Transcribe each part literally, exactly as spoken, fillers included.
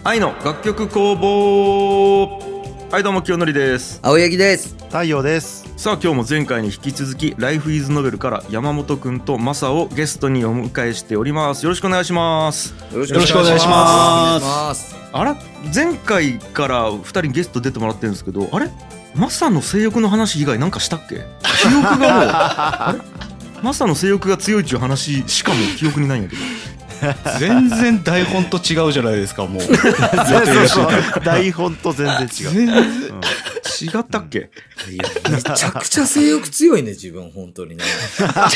愛の楽曲工房。はい、どうも清則です。 青柳です。 太陽です。 さあ今日も前回に引き続き Life is Novel から山本くんとマサをゲストにお迎えしております。よろしくお願いします。 よろしくお願いします。 あら、前回からふたりゲスト出てもらってるんですけど、あれマサの性欲の話以外なんかしたっけ？記憶がもうあれマサの性欲が強いっていう話しかも記憶にないんやけど全然台本と違うじゃないですか。もうそうそう台本と全然違う。全然、うん、 違ったっけ？ いやめちゃくちゃ性欲強いね自分本当にね。 か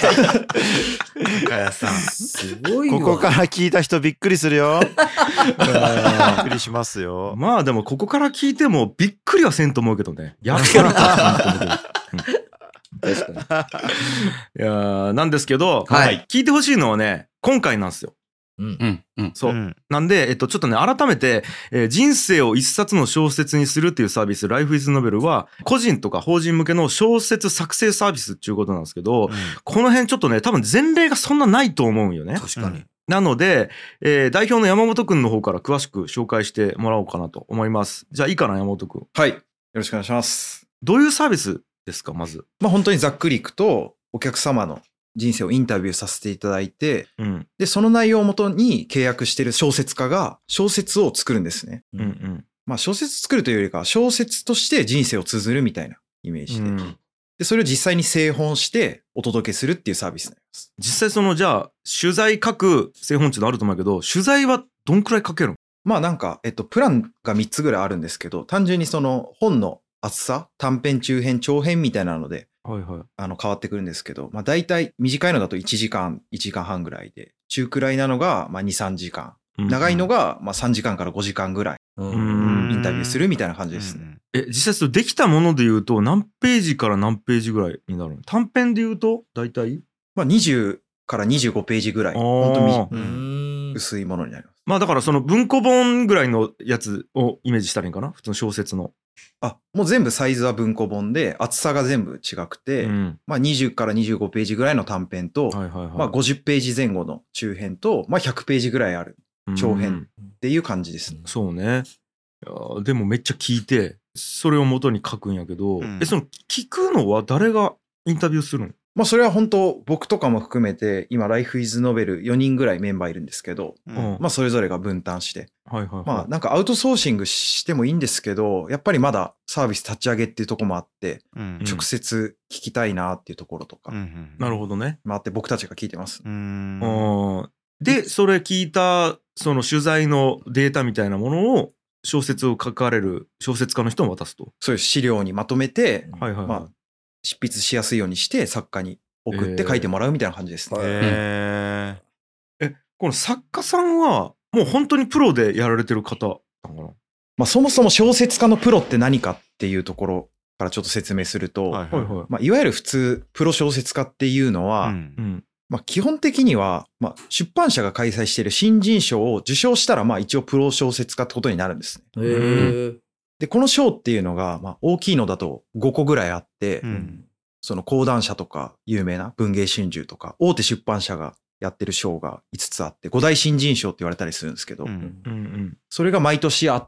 やさんすごいわ。 ここから聞いた人びっくりするよ。びっくりしますよ。 まあでもここから聞いてもびっくりはせんと思うけどね。やっぱりか確かに。いやなんですけど、 はい、 聞いてほしいのはね今回なんですよ。 うんうんうん、そう、うん、なんで、えっと、ちょっとね改めて、えー、人生を一冊の小説にするっていうサービス Life is Novel は個人とか法人向けの小説作成サービスっていうことなんですけど、うん、この辺ちょっとね多分前例がそんなないと思うんよね。 確かに。 なので、えー、代表の山本くんの方から詳しく紹介してもらおうかなと思います。じゃあいいかな山本くん。 はい、よろしくお願いします。 どういうサービスですかまず。 まあ本当にざっくりいくとお客様の人生をインタビューさせていただいて、うん、でその内容をもとに契約している小説家が小説を作るんですね。うんうん、まあ小説作るというよりか小説として人生を綴るみたいなイメージで、うん、でそれを実際に製本してお届けするっていうサービスになります。 実際そのじゃあ取材書く製本っていうのあると思うけど取材はどんくらい書けるの？ まあなんかえっとプランがみっつぐらいあるんですけど単純にその本の厚さ短編中編長編みたいなのではいはい、あの変わってくるんですけど、まあ、大体短いのだといちじかんいちじかんはんぐらいで中くらいなのがまあ にさんじかん、うん、長いのがまあさんじかんからごじかんぐらいインタビューするみたいな感じですね。 え実際それできたものでいうと何ページから何ページぐらいになるの？短編でいうと大体、 まあ、にじゅうからにじゅうごページぐらい本当に薄いものになります。 まあだからその文庫本ぐらいのやつをイメージしたらいいかな普通の小説の。 あ、もう全部サイズは文庫本で厚さが全部違くて、うん、まあにじゅうからにじゅうごページぐらいの短編と、はいはいはい、まあごじゅっページ前後の中編と、まあひゃくページぐらいある長編っていう感じですね。 うん、そうね。いやでもめっちゃ聞いてそれを元に書くんやけど、うん、えその聞くのは誰がインタビューするの？ まあそれは本当僕とかも含めて今 Life is Novel よにんぐらいメンバーいるんですけど、うん、まあそれぞれが分担して、はいはいはい、まあなんかアウトソーシングしてもいいんですけどやっぱりまだサービス立ち上げっていうところもあって、うん、直接聞きたいなっていうところとか、うんうん、 なるほどね。 まあって僕たちが聞いてます。うーんでそれ聞いたその取材のデータみたいなものを小説を書かれる小説家の人に渡すと。 そういう資料にまとめて、はいはいはい、まあ執筆しやすいようにして作家に送って書いてもらうみたいな感じですね。 えー、えこの作家さんはもう本当にプロでやられてる方なのかな？ まあそもそも小説家のプロって何かっていうところからちょっと説明すると、はいはいはいまあ、いわゆる普通プロ小説家っていうのは、うんまあ、基本的には、まあ、出版社が開催している新人賞を受賞したらまあ一応プロ小説家ってことになるんですね。へー。でこの賞っていうのが、まあ、大きいのだとごこぐらいあって、うん、その講談社とか有名な文藝春秋とか大手出版社がやってる賞がいつつあって五大新人賞って言われたりするんですけど、うんうんうん、それが毎年あって、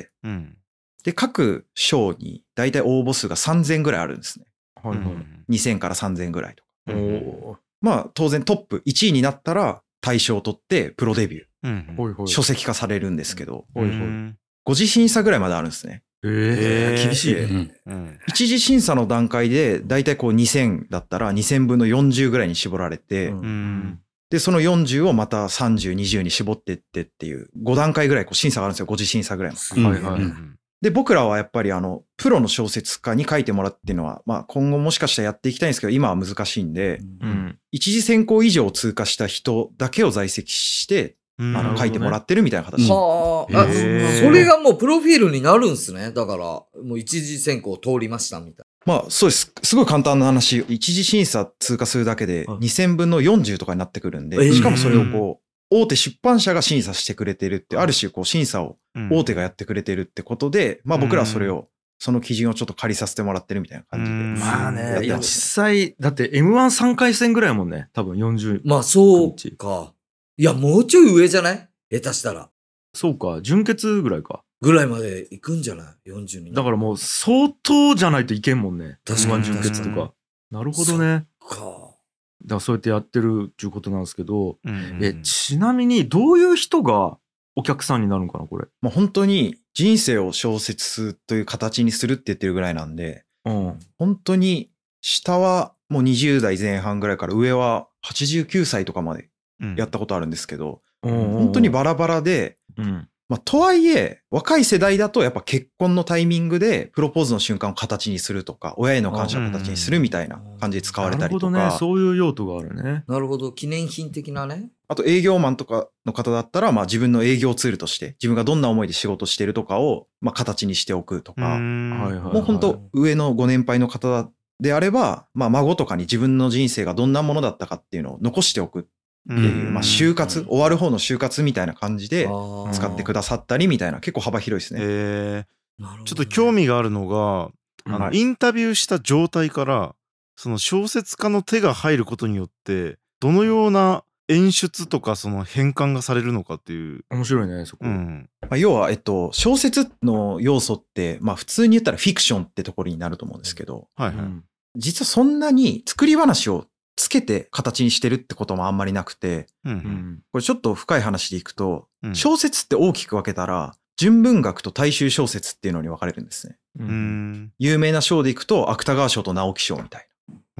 うん、で各賞に大体応募数がさんぜんぐらいあるんですね、はいはい、にせんからさんぜんぐらいとか、うん、まあ当然トップいちいになったら大賞を取ってプロデビュー、うん、書籍化されるんですけど、うん、ご次審査ぐらいまであるんですね。 えー、厳しい、うんうん、一次審査の段階でだいたいこうにせんだったらにせんぶんのよんじゅうぐらいに絞られて、うん、でそのよんじゅうをまたさんじゅう、にじゅうに絞ってってっていうご段階ぐらいこう審査があるんですよ。ご次審査ぐらいの、はいはいうん、で僕らはやっぱりあのプロの小説家に書いてもらうっていうのは、まあ、今後もしかしたらやっていきたいんですけど今は難しいんで、うん、一次選考以上通過した人だけを在籍してあの書いてもらってるみたいな形、うん、 はあ、あそれがもうプロフィールになるんすね。だからもう一次選考通りましたみたいな。まあそうです。すごい簡単な話。一次審査通過するだけでにせんぶんのよんじゅうとかになってくるんで、しかもそれをこう大手出版社が審査してくれてるってある種こう審査を大手がやってくれてるってことで、まあ僕らはそれをその基準をちょっと借りさせてもらってるみたいな感じで。 まあね、いや実際だって エムワンさん 回戦ぐらいもんね、多分よんじゅう。 まあそうか。いやもうちょい上じゃない？下手したら。 そうか、純潔ぐらいか。 ぐらいまで行くんじゃない ?よんじゅうに。 だからもう相当じゃないといけんもんね。 確かに純潔とか。なるほどね。 か。 だからそうやってやってるっていうことなんですけど、 うんうん、 え、ちなみにどういう人がお客さんになるのかな、これ。 まあ、本当に人生を小説という形にするって言ってるぐらいなんで、 うん、 本当に下はもうにじゅう代前半ぐらいから上ははちじゅうきゅうさいとかまでやったことあるんですけど、 うん、 本当にバラバラで、 うんまあ、とはいえ若い世代だとやっぱ結婚のタイミングでプロポーズの瞬間を形にするとか親への感謝を形にするみたいな感じで使われたりとか、 なるほどね、そういう用途があるね。 なるほど、記念品的なね。 あと営業マンとかの方だったら、まあ自分の営業ツールとして自分がどんな思いで仕事してるとかをまあ形にしておくとか、もう本当上のご年配の方であれば、まあ孫とかに自分の人生がどんなものだったかっていうのを残しておくっていう、まあ就活、終わる方の就活みたいな感じで使ってくださったりみたいな、結構幅広いですね。 えー、ちょっと興味があるのが、あのインタビューした状態からその小説家の手が入ることによってどのような演出とかその変換がされるのかっていう。 面白いね、そこ。 うん、 まあ、要は、えっと、小説の要素って、まあ普通に言ったらフィクションってところになると思うんですけど、 はいはい、 実はそんなに作り話をつけて形にしてるってこともあんまりなくて、 うんうん、 これちょっと深い話でいくと、うん、小説って大きく分けたら、純文学と大衆小説っていうのに分かれるんですね。 うん、 有名な賞でいくと、芥川賞と直木賞みたいな。うん、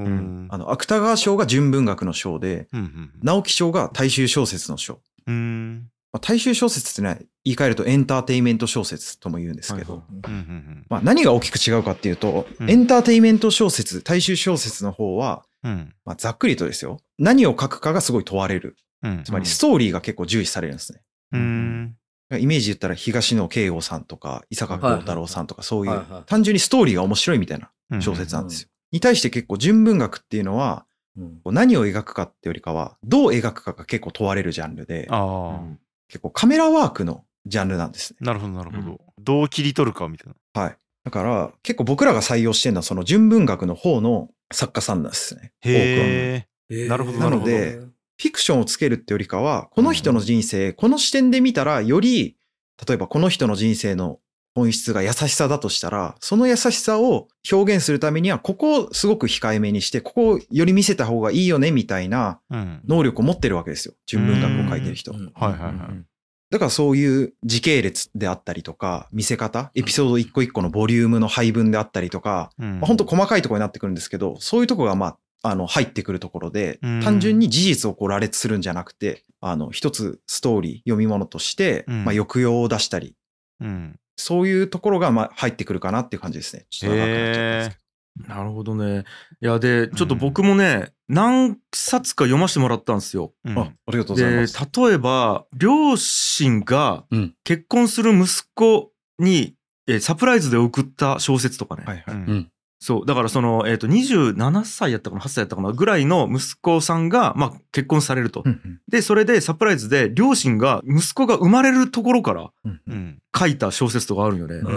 あの芥川賞が純文学の賞で、うんうん、直木賞が大衆小説の賞。 うんまあ、大衆小説ってね、言い換えるとエンターテインメント小説とも言うんですけど、はいはい、まあ、何が大きく違うかっていうと、うん、エンターテインメント小説、大衆小説の方は、うんまあ、ざっくりとですよ、何を書くかがすごい問われる。うん、つまりストーリーが結構重視されるんですね。うんイメージ言ったら東野圭吾さんとか伊坂幸太郎さんとかそういう単純にストーリーが面白いみたいな小説なんですよ。に対して結構純文学っていうのは、うん、何を描くかってよりかはどう描くかが結構問われるジャンルで、あ結構カメラワークのジャンルなんですね。 なるほどなるほど、うん、どう切り取るかみたいな。 はい。だから結構僕らが採用してるのはその純文学の方の作家さんなんですね。 へえ。なるほどなるほど。 なのでフィクションをつけるってよりかはこの人の人生、うん、この視点で見たらより例えばこの人の人生の本質が優しさだとしたら、その優しさを表現するためには、ここをすごく控えめにして、ここをより見せた方がいいよね、みたいな能力を持ってるわけですよ。純文学を書いてる人。はいはいはい。 だからそういう時系列であったりとか、見せ方、エピソード一個一個のボリュームの配分であったりとか、うんまあ、本当細かいところになってくるんですけど、そういうところがまあ、あの、入ってくるところで、単純に事実をこう羅列するんじゃなくて、あの、一つストーリー、読み物として、まあ、抑揚を出したり、うんそういうところがまあ入ってくるかなっていう感じですね。ちょっと長くなっちゃったんですけど。 なるほどね。いやでちょっと僕もね、うん、何冊か読ませてもらったんですよ。 うん、あ, ありがとうございます。 で例えば両親が結婚する息子に、うん、サプライズで送った小説とかね。はいはいうんそうだからその、えー、とにじゅうななさいやったかなはっさいやったかなぐらいの息子さんが、まあ、結婚されると、うんうん、でそれでサプライズで両親が息子が生まれるところから書いた小説とかあるよね、うんうん、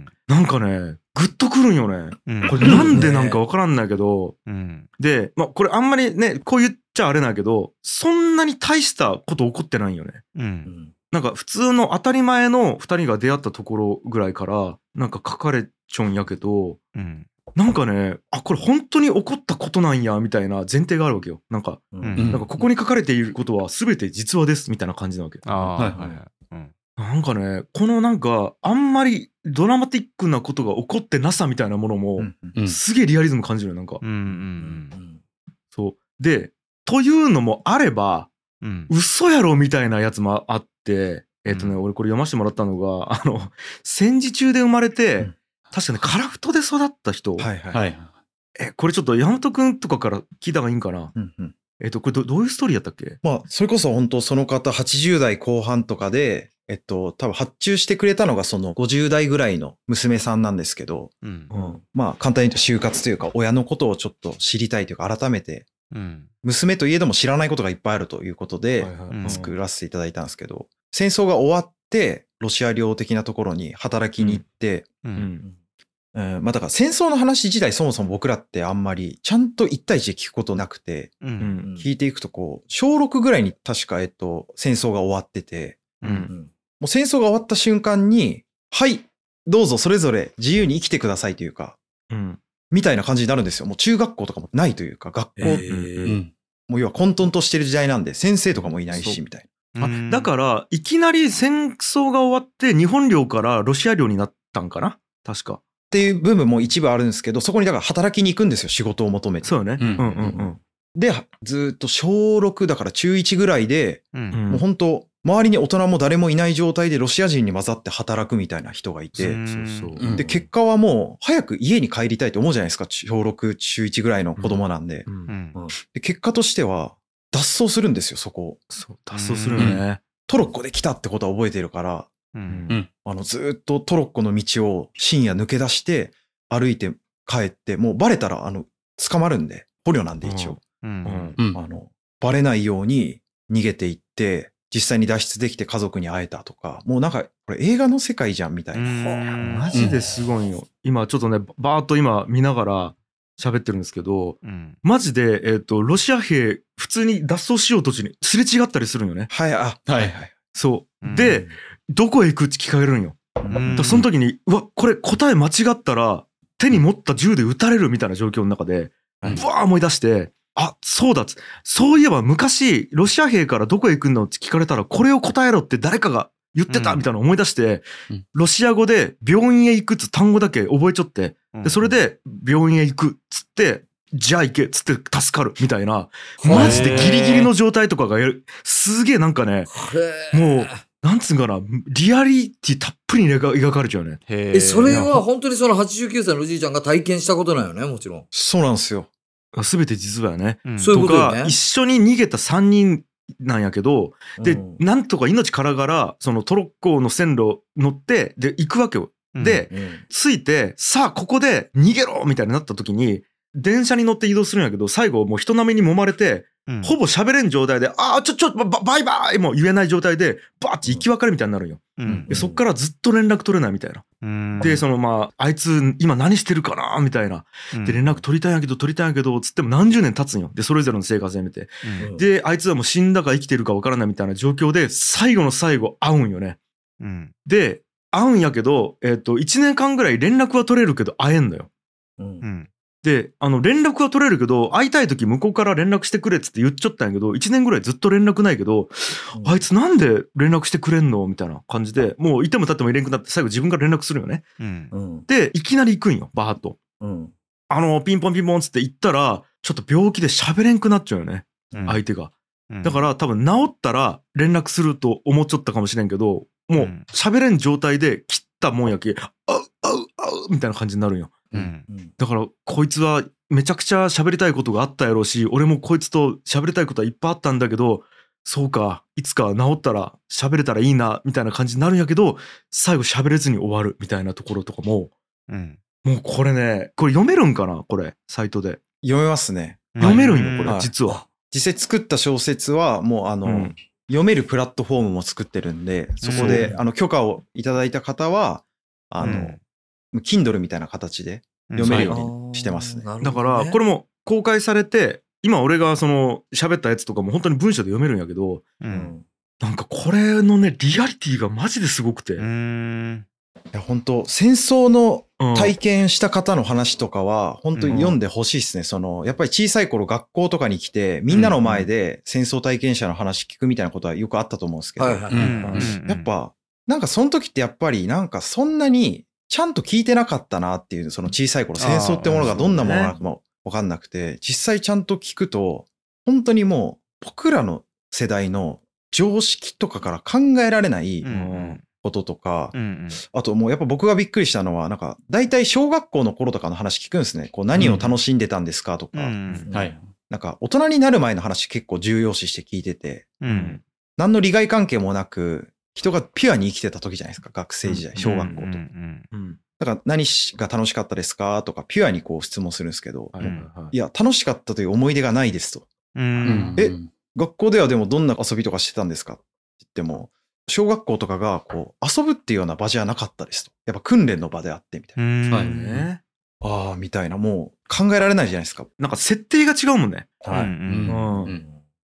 なんかねグッとくるんよね、うん、これなんでなんかわからんないけど、うん、で、まあ、これあんまりねこう言っちゃあれないけどそんなに大したこと起こってないんよね、うん、なんか普通の当たり前のふたりが出会ったところぐらいからなんか書かれちょんやけど、うんなんかね、あ、これ本当に起こったことなんや、みたいな前提があるわけよ。なんか、うん、なんかここに書かれていることは全て実話です、みたいな感じなわけ。あはいはいはい。うん、なんかね、このなんか、あんまりドラマティックなことが起こってなさみたいなものも、うん、すげえリアリズム感じるよ、なんか。うんうんうん、そう。で、というのもあれば、うん、嘘やろみたいなやつもあって、えっとね、うん、俺これ読ませてもらったのが、あの、戦時中で生まれて、うん確かに樺太で育った人、はいはい、えこれちょっと山本くんとかから聞いた方がいいんかな、うんうん、えっとこれ ど, どういうストーリーやったっけ？ まあそれこそ本当その方はちじゅう代後半とかでえっと多分発注してくれたのがそのごじゅう代ぐらいの娘さんなんですけど、うんうん、まあ簡単に言うと就活というか親のことをちょっと知りたいというか改めて、うん、娘といえども知らないことがいっぱいあるということで作らせていただいたんですけど、戦争が終わってロシア領的なところに働きに行って、うんうんうんまあ、だから戦争の話自体そもそも僕らってあんまりちゃんと一対一で聞くことなくて、うん、聞いていくとこう小ろくぐらいに確かえっと戦争が終わってて、うん、 もう戦争が終わった瞬間に、はい、どうぞそれぞれ自由に生きてくださいというか、うん、みたいな感じになるんですよ。もう中学校とかもないというか、学校、えーうん、もう要は混沌としてる時代なんで、先生とかもいないし、みたいな。あ、だから、いきなり戦争が終わって日本領からロシア領になったんかな確か。 っていう部分も一部あるんですけど、そこにだから働きに行くんですよ、仕事を求めて。 そうよね。うんうんうん。 で、ずっと小ろくだから中いちぐらいで、うん、もう本当周りに大人も誰もいない状態でロシア人に混ざって働くみたいな人がいて、そうそうで、結果はもう早く家に帰りたいと思うじゃないですか、小ろく、中いちぐらいの子供なんで。うんうん、で結果としては、脱走するんですよ、そこ。 そう、脱走するよね。 トロッコで来たってことは覚えてるから、うん、あのずっとトロッコの道を深夜抜け出して歩いて帰って、もうバレたらあの捕まるんで、捕虜なんで一応、うんうん、あのバレないように逃げていって実際に脱出できて家族に会えたとか、もうなんかこれ映画の世界じゃんみたいな。 マジですごいよ。今ちょっとねバーッと今見ながら喋ってるんですけど、うん、マジで、えーと、ロシア兵普通に脱走しよう途中にすれ違ったりするんよね。 はい、あ、はいはい。 そう。で、どこへ行くって聞かれるんよ。だその時に、うわ、これ答え間違ったら手に持った銃で撃たれるみたいな状況の中で、ブワー思い出して、あ、そうだっつ。そういえば昔、ロシア兵からどこへ行くのって聞かれたら、これを答えろって誰かが言ってたみたいなの思い出して、うん、ロシア語で病院へ行くっつ単語だけ覚えちゃって、で、それで病院へ行くっつって、じゃあ行けっつって助かるみたいな、マジでギリギリの状態とかがやる。すげえなんかね、もう、なんつうんかな、リアリティたっぷり描かれちゃうね。 え、それは本当にそのはちじゅうきゅうさいのおじいちゃんが体験したことなんよね、もちろん。 そうなんですよ。 すべて実はね。 うん、そういうことよね。 とか、一緒に逃げたさんにんなんやけど、で、うん、なんとか命からがら、そのトロッコの線路乗って、で、行くわけよ。で、うん、着いて、さあ、ここで逃げろみたいになった時に、電車に乗って移動するんやけど、最後もう人波に揉まれて、うん、ほぼ喋れん状態で、ああ、ちょ、ちょ、ババイバイも言えない状態で、バーッて行き別れみたいになるんよ。うん、でそっからずっと連絡取れないみたいな。うん、で、そのまあ、あいつ今何してるかなみたいな。で、連絡取りたいんやけど、取りたいんやけど、つっても何十年経つんよ。で、それぞれの生活やめて。うん、で、あいつはもう死んだか生きてるか分からないみたいな状況で、最後の最後会うんよね。うん、で、会うんやけど、えっと、いちねんかんぐらい連絡は取れるけど会えんのよ。うんで、あの、連絡は取れるけど、会いたい時向こうから連絡してくれっつって言っちゃったんやけど、いちねんぐらいずっと連絡ないけど、うん、あいつなんで連絡してくれんのみたいな感じで、もういても立ってもいれんくなって最後自分から連絡するよね。うん、で、いきなり行くんよ、バーッと。うん、あの、ピンポンピンポンつって行ったら、ちょっと病気で喋れんくなっちゃうよね、うん、相手が。だから多分治ったら連絡すると思っちゃったかもしれんけど、もう喋れん状態で切ったもんやけ、あうあうあうみたいな感じになるんよ。うん、だからこいつはめちゃくちゃ喋りたいことがあったやろうし、俺もこいつと喋りたいことはいっぱいあったんだけど、そうかいつか治ったら喋れたらいいなみたいな感じになるんやけど、最後喋れずに終わるみたいなところとかも、うん、もうこれね、これ読めるんかなこれサイトで。 読めますね。 読めるんよこれ、実は。 実際作った小説はもうあの、うん、読めるプラットフォームも作ってるんで、そこで、うん、あの許可をいただいた方はあの、うんKindle みたいな形で読めるようにしてますね。 うん、だからこれも公開されて、今俺がその喋ったやつとかも本当に文章で読めるんやけど、うん、なんかこれのねリアリティがマジですごくて、うーんいや本当戦争の体験した方の話とかは本当に読んでほしいですね。うん、そのやっぱり小さい頃学校とかに来てみんなの前で戦争体験者の話聞くみたいなことはよくあったと思うんですけど、やっぱなんかその時ってやっぱりなんかそんなにちゃんと聞いてなかったなっていう、その小さい頃戦争ってものがどんなものなのかも分かんなくて、実際ちゃんと聞くと本当にもう僕らの世代の常識とかから考えられないこととか、あともうやっぱ僕がびっくりしたのはなんか大体小学校の頃とかの話聞くんですね。こう何を楽しんでたんですかとか、なんか大人になる前の話結構重要視して聞いてて、何の利害関係もなく人がピュアに生きてた時じゃないですか、学生時代、小学校と。だから何が楽しかったですかとか、ピュアにこう質問するんですけど、はいはいはい、いや、楽しかったという思い出がないですと。うん、え、学校ではでもどんな遊びとかしてたんですかって言っても、小学校とかがこう遊ぶっていうような場じゃなかったですと。やっぱ訓練の場であってみたいな。はいね。ああ、みたいな、もう考えられないじゃないですか。 なんか設定が違うもんね。はい。うんうんうん、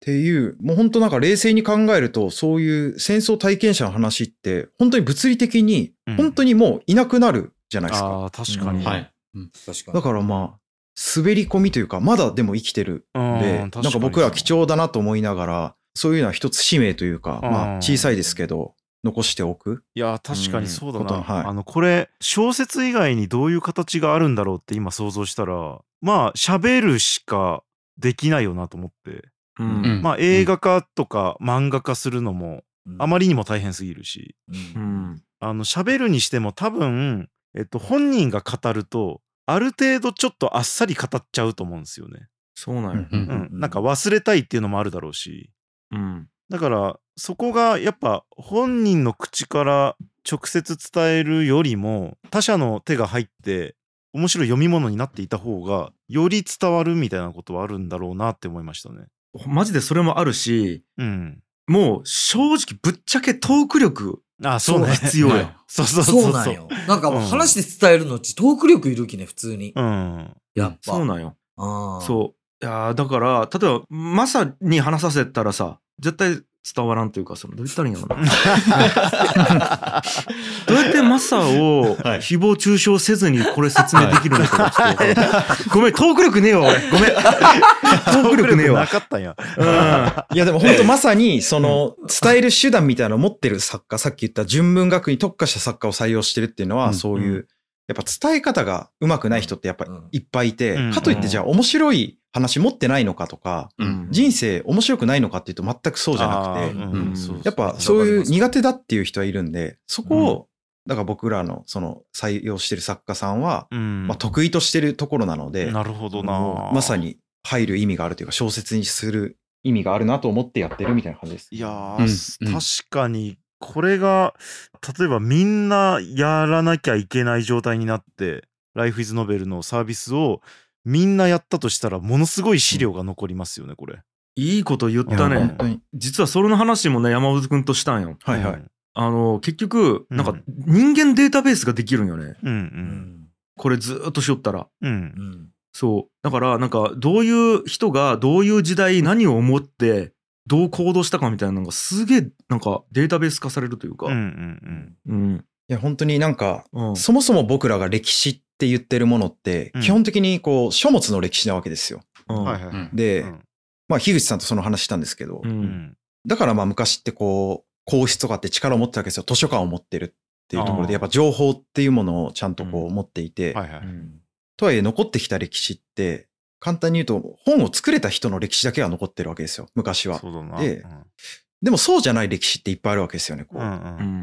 っていう、もう本当なんか冷静に考えると、そういう戦争体験者の話って、本当に物理的に、本当にもういなくなるじゃないですか。 うん、ああ、確かに。 はい。うん、確かに。 だからまあ、滑り込みというか、まだでも生きてるんで、なんか僕ら貴重だなと思いながら、そういうのは一つ使命というか、まあ小さいですけど、残しておく。 いや、確かにそうだな。 うんはい、 あの、これ、小説以外にどういう形があるんだろうって今想像したら、まあ、喋るしかできないよなと思って。うん、まあ、映画化とか漫画化するのも、あまりにも大変すぎるし。うん、あの、喋るにしても多分、えっと、本人が語ると、ある程度ちょっとあっさり語っちゃうと思うんですよね。 そうなんよ。 うん。なんか忘れたいっていうのもあるだろうし。うん。だからそこがやっぱ本人の口から直接伝えるよりも他者の手が入って面白い読み物になっていた方がより伝わるみたいなことはあるんだろうなって思いましたね。 マジでそれもあるし、うん、もう正直ぶっちゃけトーク力あそうね必要よ。 そうそうそうそう。そうなんよ。なんか話で伝えるのうちトーク力いるきね普通に。うん。やっぱ。 そうなんよ。あそう。いやだから例えばマサに話させたらさ絶対伝わらんというかそのどう言ったらいいんやろなどうやってマサを誹謗中傷せずにこれ説明できるのかちょっとごめんトーク力ねえわ俺ごめんトーク力ねえわなかったんや、 うん、いやでも本当まさにその伝える手段みたいなのを持ってる作家さっき言った純文学に特化した作家を採用してるっていうのはそういう、うんやっぱ伝え方が上手くない人ってやっぱいっぱいいて、うん、かといってじゃあ面白い話持ってないのかとか、うん、人生面白くないのかっていうと全くそうじゃなくて、うん、やっぱそういう苦手だっていう人はいるんで、そこを、だから僕らのその採用してる作家さんは、まあ、得意としてるところなので、 なるほどな。 まさに入る意味があるというか小説にする意味があるなと思ってやってるみたいな感じです。 いやー、うん、確かに。これが例えばみんなやらなきゃいけない状態になってライフイズノベルのサービスをみんなやったとしたらものすごい資料が残りますよねこれ。 いいこと言ったね。実はそれの話もね山本くんとしたんよ。 はいはい。 あの結局なんか人間データベースができるんよね。うんうん、これずっとしよったら。うん、そうだからなんかどういう人がどういう時代何を思ってどう行動したかみたいなのがすげえなんかデータベース化されるというか、うんうんうんうん、いや本当になんか、うん、そもそも僕らが歴史って言ってるものって基本的にこう書物の歴史なわけですよ。うん、で、うん、まあ樋口さんとその話したんですけど、うん、だからまあ昔ってこう皇室とかって力を持ってたわけですよ。図書館を持ってるっていうところでやっぱ情報っていうものをちゃんとこう持っていて、はいはい、とはいえ残ってきた歴史って簡単に言うと本を作れた人の歴史だけは残ってるわけですよ昔は。で、うん、でもそうじゃない歴史っていっぱいあるわけですよねこう、うんうん、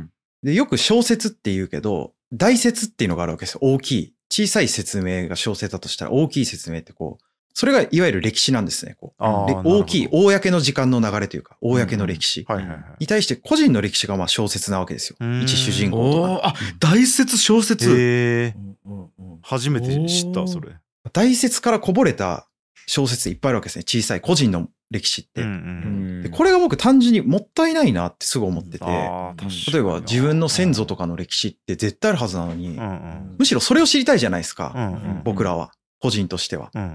でよく小説って言うけど大説っていうのがあるわけですよ。大きい小さい説明が小説だとしたら大きい説明ってこうそれがいわゆる歴史なんですねこう大きい公の時間の流れというか公の歴史に対して個人の歴史がまあ小説なわけですよ。一主人公とか。 あ大説小説へー初めて知ったそれ。 大説からこぼれた小説いっぱいあるわけですね。小さい個人の歴史って、うんうん、でこれが僕単純にもったいないなってすぐ思ってて、例えば自分の先祖とかの歴史って絶対あるはずなのに、うんうん、むしろそれを知りたいじゃないですか、うんうん、僕らは個人としては、うん、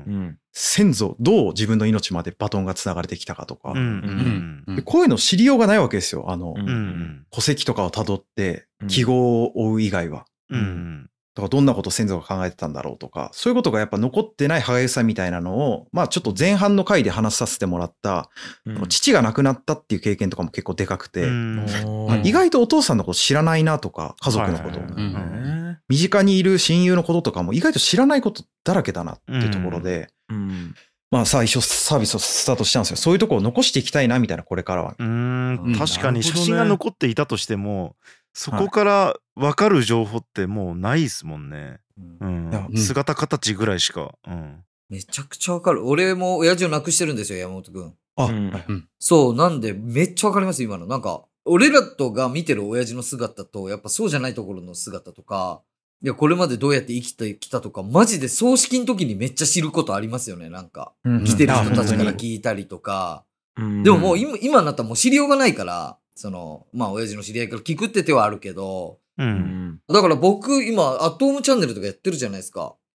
先祖どう自分の命までバトンがつながれてきたかとか、うんうんうん、でこういうの知りようがないわけですよ。あの、うんうん、戸籍とかをたどって記号を追う以外は、うんうんだからどんなこと先祖が考えてたんだろうとかそういうことがやっぱ残ってない歯がゆさみたいなのをまあちょっと前半の回で話させてもらった、うん、父が亡くなったっていう経験とかも結構でかくて、まあ、意外とお父さんのこと知らないなとか家族のこと、身近にいる親友のこととかも意外と知らないことだらけだなっていうところで、うんうんまあ最初サービスをスタートしたんですよ。そういうところを残していきたいなみたいなこれからは。 うーん確かに写真が残っていたとしてもそこから分かる情報ってもうないですもんね。うんうん、姿形ぐらいしか、うん。 めちゃくちゃ分かる。俺も親父を亡くしてるんですよ山本くん。 あ、うん、 そうなんでめっちゃ分かります今の。なんか俺らとが見てる親父の姿とやっぱそうじゃないところの姿とか。いや、これまでどうやって生きてきたとか、マジで葬式の時にめっちゃ知ることありますよね、なんか。うんうん、来てる人たちから聞いたりとか。うん、でももう今、今になったらもう知りようがないから、その、まあ親父の知り合いから聞くって手はあるけど、うん、だから僕今、アトームチャンネルとかやってるじゃないですか。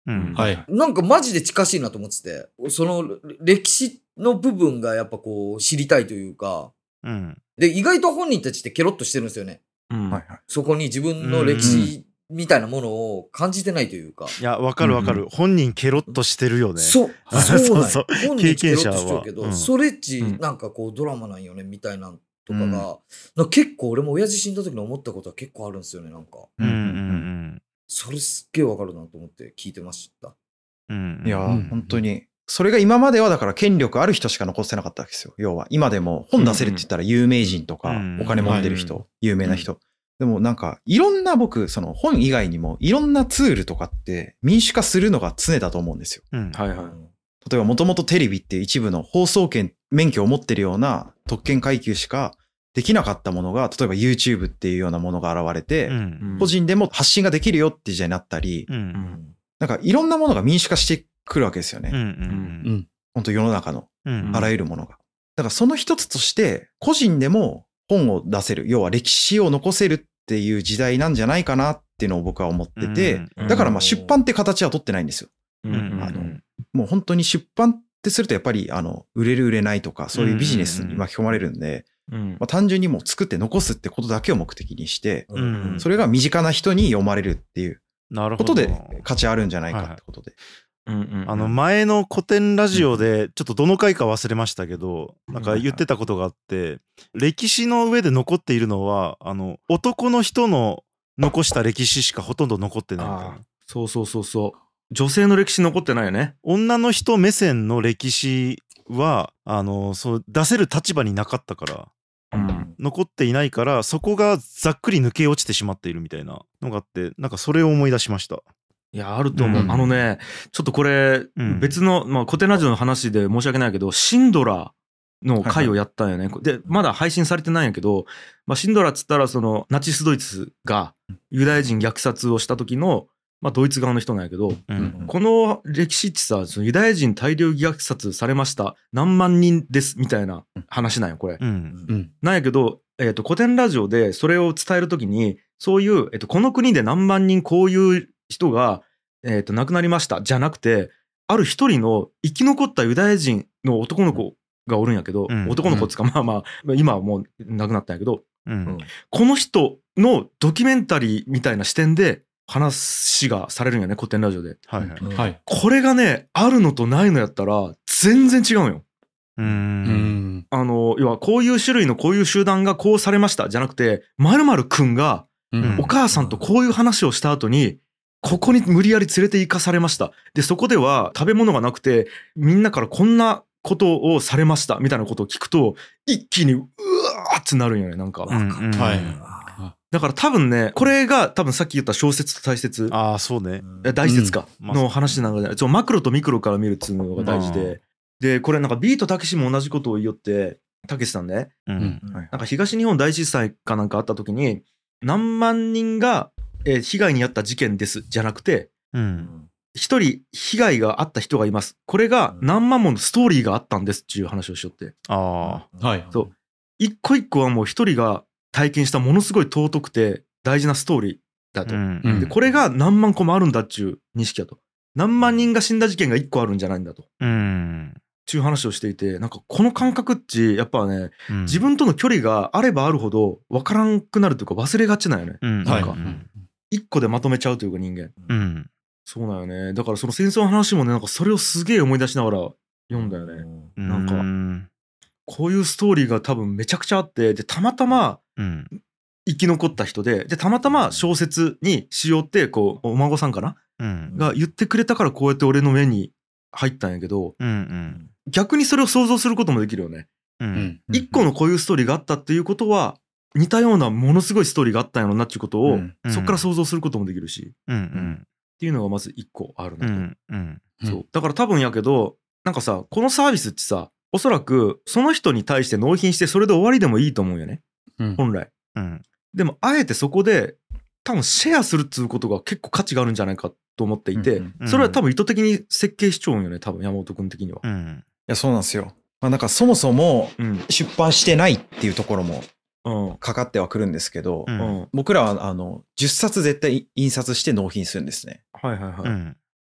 うん、はい。なんかマジで近しいなと思ってて、その歴史の部分がやっぱこう知りたいというか、うん、で、意外と本人たちってケロッとしてるんですよね。うん、そこに自分の歴史みたいなものを感じてないというか。 いや、わかるわかる、うん。本人ケロッとしてるよね。 そう、そうなんそう本人ケロッとしてるけど、うん、それっちなんかこうドラマなんよねみたいなとかが、うん、結構俺も親父死んだ時に思ったことは結構あるんですよね、なんか。うんうんうん、それすっげえわかるなと思って聞いてました。 うん、いや、うん、本当に。それが今まではだから権力ある人しか残せなかったわけですよ。要は今でも本出せるって言ったら有名人とかお金持ってる人、有名な人。でもなんかいろんな僕その本以外にもいろんなツールとかって民主化するのが常だと思うんですよ。うんはいはい、例えばもともとテレビっていう一部の放送権免許を持ってるような特権階級しかできなかったものが例えば YouTube っていうようなものが現れて、うん、個人でも発信ができるよって時代になったり、うん、なんかいろんなものが民主化してくるわけですよね。うんうんうん、本当世の中のあらゆるものが。だからその一つとして個人でも本を出せる、要は歴史を残せるっていう時代なんじゃないかなっていうのを僕は思ってて、だからまあ出版って形は取ってないんですよ。うんうん、あのもう本当に出版ってするとやっぱりあの売れる売れないとかそういうビジネスに巻き込まれるんで、うんまあ、単純にもう作って残すってことだけを目的にして、うんうん、それが身近な人に読まれるっていうことで価値あるんじゃないかってことで。 うんうんうん、あの前の古典ラジオでちょっとどの回か忘れましたけど、うん、なんか言ってたことがあって、歴史の上で残っているのはあの男の人の残した歴史しかほとんど残ってないみたいな。 そうそうそうそう、女性の歴史残ってないよね。 女の人目線の歴史はあのそう出せる立場になかったから、うん、残っていないからそこがざっくり抜け落ちてしまっているみたいなのがあって、なんかそれを思い出しました。 いや、あると思う。うん、あのね、ちょっとこれ、うん、別の、まあ、古典ラジオの話で申し訳ないけど、シンドラの回をやったんよね。はいはい、で、まだ配信されてないんやけど、まあ、シンドラっつったら、その、ナチスドイツがユダヤ人虐殺をした時の、まあ、ドイツ側の人なんやけど、うん、この歴史ってさ、そのユダヤ人大量虐殺されました。何万人です、みたいな話なんよ、これ。うん、なんやけど、えっと、古典ラジオでそれを伝えるときに、そういう、えっと、この国で何万人こういう人が、えーと、亡くなりましたじゃなくて、ある一人の生き残ったユダヤ人の男の子がおるんやけど、うん、男の子っつか、まあまあ今はもう亡くなったんやけど、うん、この人のドキュメンタリーみたいな視点で話がされるんやね、古典ラジオで、はいはい、これがねあるのとないのやったら全然違うんよ。うーんあの要はこういう種類のこういう集団がこうされましたじゃなくて、〇〇くんがお母さんとこういう話をした後にここに無理やり連れて行かされました。で、そこでは食べ物がなくて、みんなからこんなことをされましたみたいなことを聞くと、一気にうわーってなるんよね、なんか。うんうん、はい。だから多分ね、これが多分さっき言った小説と大説。 ああ、そうね。 大説か。の話なので、ちょマクロとミクロから見るっていうのが大事で。で、これなんかビートたけしも同じことを言いよって、たけしさんね。うん。なんか東日本大震災かなんかあった時に、何万人がえー、被害に遭った事件ですじゃなくて、うん、一人被害があった人がいます。これが何万ものストーリーがあったんですっていう話をしよって。ああ、はい。そう。一個一個はもう一人が体験したものすごい尊くて大事なストーリーだと。うん、でこれが何万個もあるんだっていう認識だと。何万人が死んだ事件が一個あるんじゃないんだと。うん。っていう話をしていて、なんかこの感覚ってやっぱね、うん、自分との距離があればあるほど分からんくなるというか忘れがちなんよね。うん、なんか。はいうん一個でまとめちゃうというか人間、うん、そうだよね。だからその戦争の話もね、なんかそれをすげえ思い出しながら読んだよね、うん、なんかこういうストーリーが多分めちゃくちゃあって、でたまたま生き残った人で、でたまたま小説にしようってこうお孫さんかな、うん、が言ってくれたからこうやって俺の目に入ったんやけど、うんうん、逆にそれを想像することもできるよね、うん、一個のこういうストーリーがあったっていうことは似たようなものすごいストーリーがあったんやろなっていうことを、うん、そこから想像することもできるし、うんうん、っていうのがまず一個あるなと、うんうん、そうだから多分やけどなんかさこのサービスってさおそらくその人に対して納品してそれで終わりでもいいと思うよね、うん、本来、うん、でもあえてそこで多分シェアするっつうことが結構価値があるんじゃないかと思っていて、うんうん、それは多分意図的に設計しちゃうんよね多分山本君的には、うん、 いやそうなんですよ、まあ、なんかそもそも出版してないっていうところもかかってはくるんですけど、うん、僕らはあのじゅっさつ絶対印刷して納品するんですね。はいはいはい。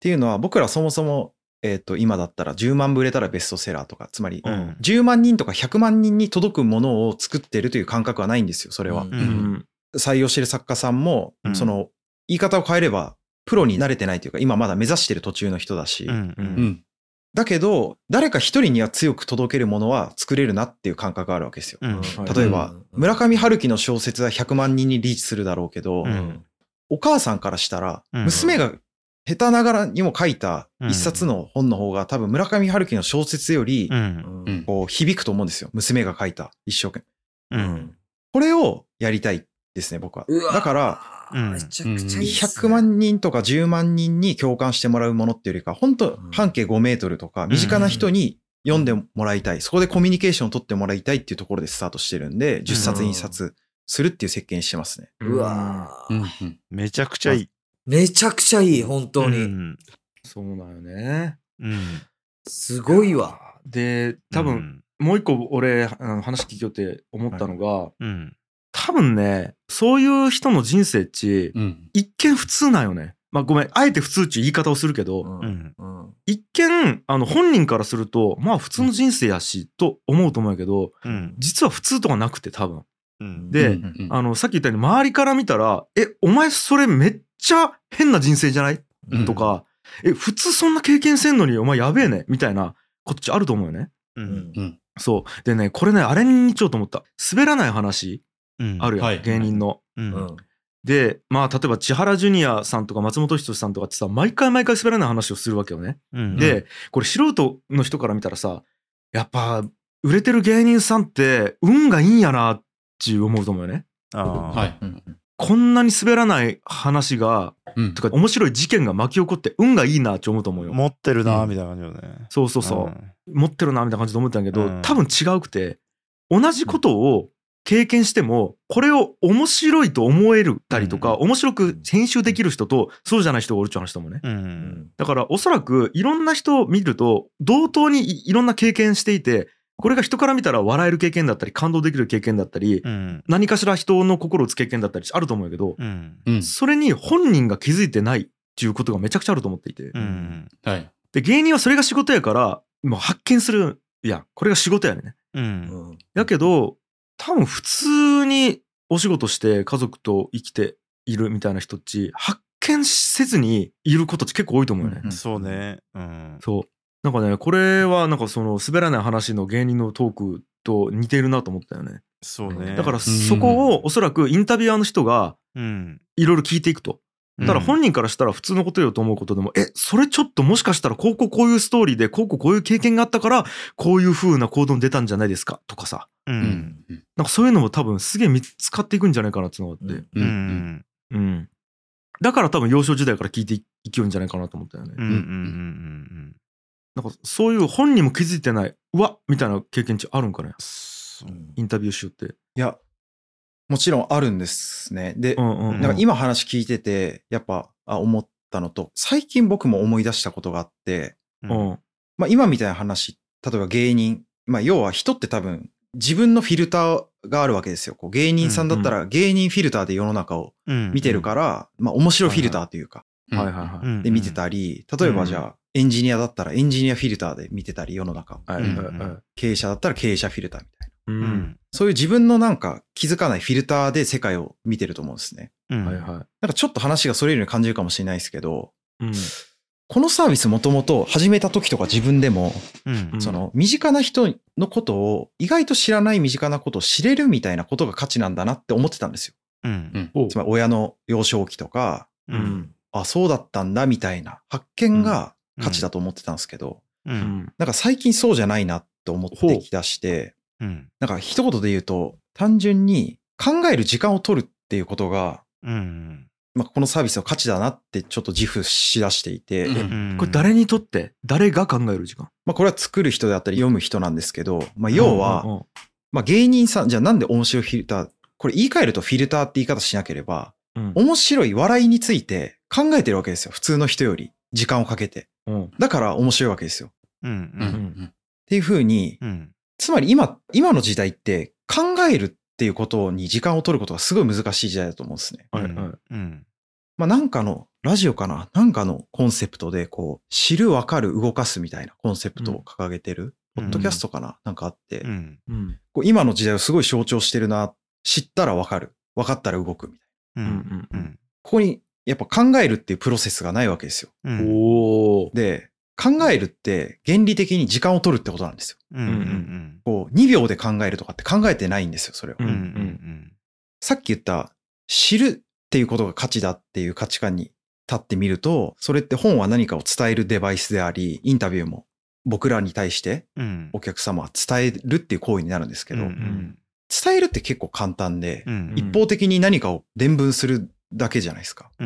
っていうのは僕らそもそも、えっと、今だったらじゅうまんぶ売れたらベストセラーとか、つまりじゅうまんにんとかひゃくまんにんに届くものを作ってるという感覚はないんですよ、それは。 うんうん採用してる作家さんも、その言い方を変えればプロに慣れてないというか、今まだ目指してる途中の人だし、 うんうんだけど誰か一人には強く届けるものは作れるなっていう感覚があるわけですよ。 うん例えば村上春樹の小説はひゃくまんにんにリーチするだろうけど、 うんお母さんからしたらうん娘が下手ながらにも書いた一冊の本の方が多分村上春樹の小説よりうんうんこう響くと思うんですよ。娘が書いた一生懸命。 うんこれをやりたいですね、僕は。 うわだからうんめちゃくちゃいいっすね。 ひゃくまんにんとかじゅうまんにんに共感してもらうものっていうよりか、本当半径ごメートルとか身近な人に読んでもらいたい。そこでコミュニケーションを取ってもらいたいっていうところでスタートしてるんで、じゅっさつ印刷するっていう設計にしてますね。 うわーうんうんめちゃくちゃいい。 めちゃくちゃいい、本当に。 うんそうなんよね。 うんすごいわ。 で、多分、もう一個俺、あの話聞きよって思ったのが、 うん多分ね、そういう人の人生っち、 うん一見普通なんよね。まあごめん、あえて普通っちゅう言い方をするけど、 うんうん一見、あの本人からすると、まあ普通の人生やし、と思うと思うんやけど、 うん実は普通とかなくて多分。 うんで、 うんうんあの、さっき言ったように周りから見たら、え、お前それめっちゃ変な人生じゃないうんとか、え、普通そんな経験せんのにお前やべえねみたいなこっちあると思うよね。 ううんんうんそう。でね、これね、あれに似ちゃうと思った。滑らない話うんあるやん、 はい芸人の。 うんうんで、まあ、例えば千原ジュニアさんとか松本人志さんとかってさ、毎回毎回滑らない話をするわけよね。 うんで、これ素人の人から見たらさ、やっぱ、売れてる芸人さんって運がいいんやなって思うと思うよね。 あーはいこんなに滑らない話が、 うんとか面白い事件が巻き起こって運がいいなって思うと思うよ。 持ってるなみたいな感じよね。 そうそうそう。持ってるなみたいな感じで思ったんやけど、 うん多分違うくて、同じことを経験しても、これを面白いと思えるたりとか、面白く編集できる人と、そうじゃない人がおるっていう話だもんね。 ううんんだからおそらくいろんな人を見ると、同等にいいろんな経験していて、これが人から見たら笑える経験だったり、感動できる経験だったり、 うん何かしら人の心を打つ経験だったりあると思うんやけど、 うんうんそれに本人が気づいてないっていうことがめちゃくちゃあると思っていて。 うんはいで、芸人はそれが仕事やから、もう発見するやん。これが仕事やね。 うんうんやけど、多分普通にお仕事して家族と生きているみたいな人っち、発見せずにいることって結構多いと思うよね。 うんそうね。うんそう。なんかね、これはなんかその滑らない話の芸人のトークと似てるなと思ったよね。 そうね。 だからそこをおそらくインタビュアーの人がうんいろいろ聞いていくと。だから本人からしたら普通のことよと思うことでも、え、それちょっともしかしたらこうこうこういうストーリーで、こうこうこういう経験があったから、こういう風な行動に出たんじゃないですかとかさ。 ううんんなんかそういうのも多分すげえ見つかっていくんじゃないかなっていうのがあって。 ううんんうん。だから多分幼少時代から聞いていきようんじゃないかなと思ったよね。 うんうんうんなんかそういう本人も気づいてない、うわっみたいな経験値あるんかね。 そうインタビューしようって。 いや、もちろんあるんですね。で、 うんうんうん。 なんか今話聞いてて、やっぱ、あ、思ったのと、最近僕も思い出したことがあって、 ううんん。 まあ今みたいな話、例えば芸人、まあ要は人って多分自分のフィルターがあるわけですよ。こう芸人さんだったら芸人フィルターで世の中をうん見てるから、まあ面白いフィルターというか、 はいはいはい。 うんで見てたり、例えばじゃあエンジニアだったらエンジニアフィルターで見てたり世の中を。 はいはいはい。 経営者だったら経営者フィルターみたいな。 う。 うんんそういう自分のなんか気づかないフィルターで世界を見てると思うんですね。 うんはいはなんかちょっと話がそれるように感じるかもしれないですけど、 い。うん。 このサービスもともと始めた時とか自分でも、 うんうんその身近な人のことを意外と知らない身近なことを知れるみたいなことが価値なんだなって思ってたんですよ。 うんおうつまり親の幼少期とか、 ううんん。 あ、そうだったんだみたいな発見が価値だと思ってたんですけど、 ううんん。 なんか最近そうじゃないなって思ってきだして、 うんなんか一言で言うと単純に考える時間を取るっていうことが、 うんまあ、このサービスの価値だなってちょっと自負しだしていて、 うんこれ誰にとって誰が考える時間？ まあこれは作る人であったり読む人なんですけど、まあ要は、 うんうんうんまあ芸人さん、じゃあなんで面白いフィルター、これ言い換えるとフィルターって言い方しなければ、 うん面白い笑いについて考えてるわけですよ。普通の人より時間をかけて。 うんだから面白いわけですよ。っうんうんうんていうふうに、 うんつまり今、今の時代って考えるっていうことに時間を取ることがすごい難しい時代だと思うんですね。 はいはい。 うんまあなんかのラジオかななんかのコンセプトで、こう、知る、わかる、動かすみたいなコンセプトを掲げてる、ポッドキャストかななんかあって、 うんこう今の時代をすごい象徴してるな。知ったらわかる。わかったら動くみたいな。 うんうんうん、 ここに、やっぱ考えるっていうプロセスがないわけですよ。 うん、おで、考えるって原理的に時間を取るってことなんですよ。 うんうんうん、 こうにびょうで考えるとかって考えてないんですよ、それを。 うんうんうん、 さっき言った知るっていうことが価値だっていう価値観に立ってみると、それって本は何かを伝えるデバイスであり、インタビューも僕らに対してお客様は伝えるっていう行為になるんですけど、うんうん、伝えるって結構簡単で、うんうん、一方的に何かを伝聞するだけじゃないですか。うんうん、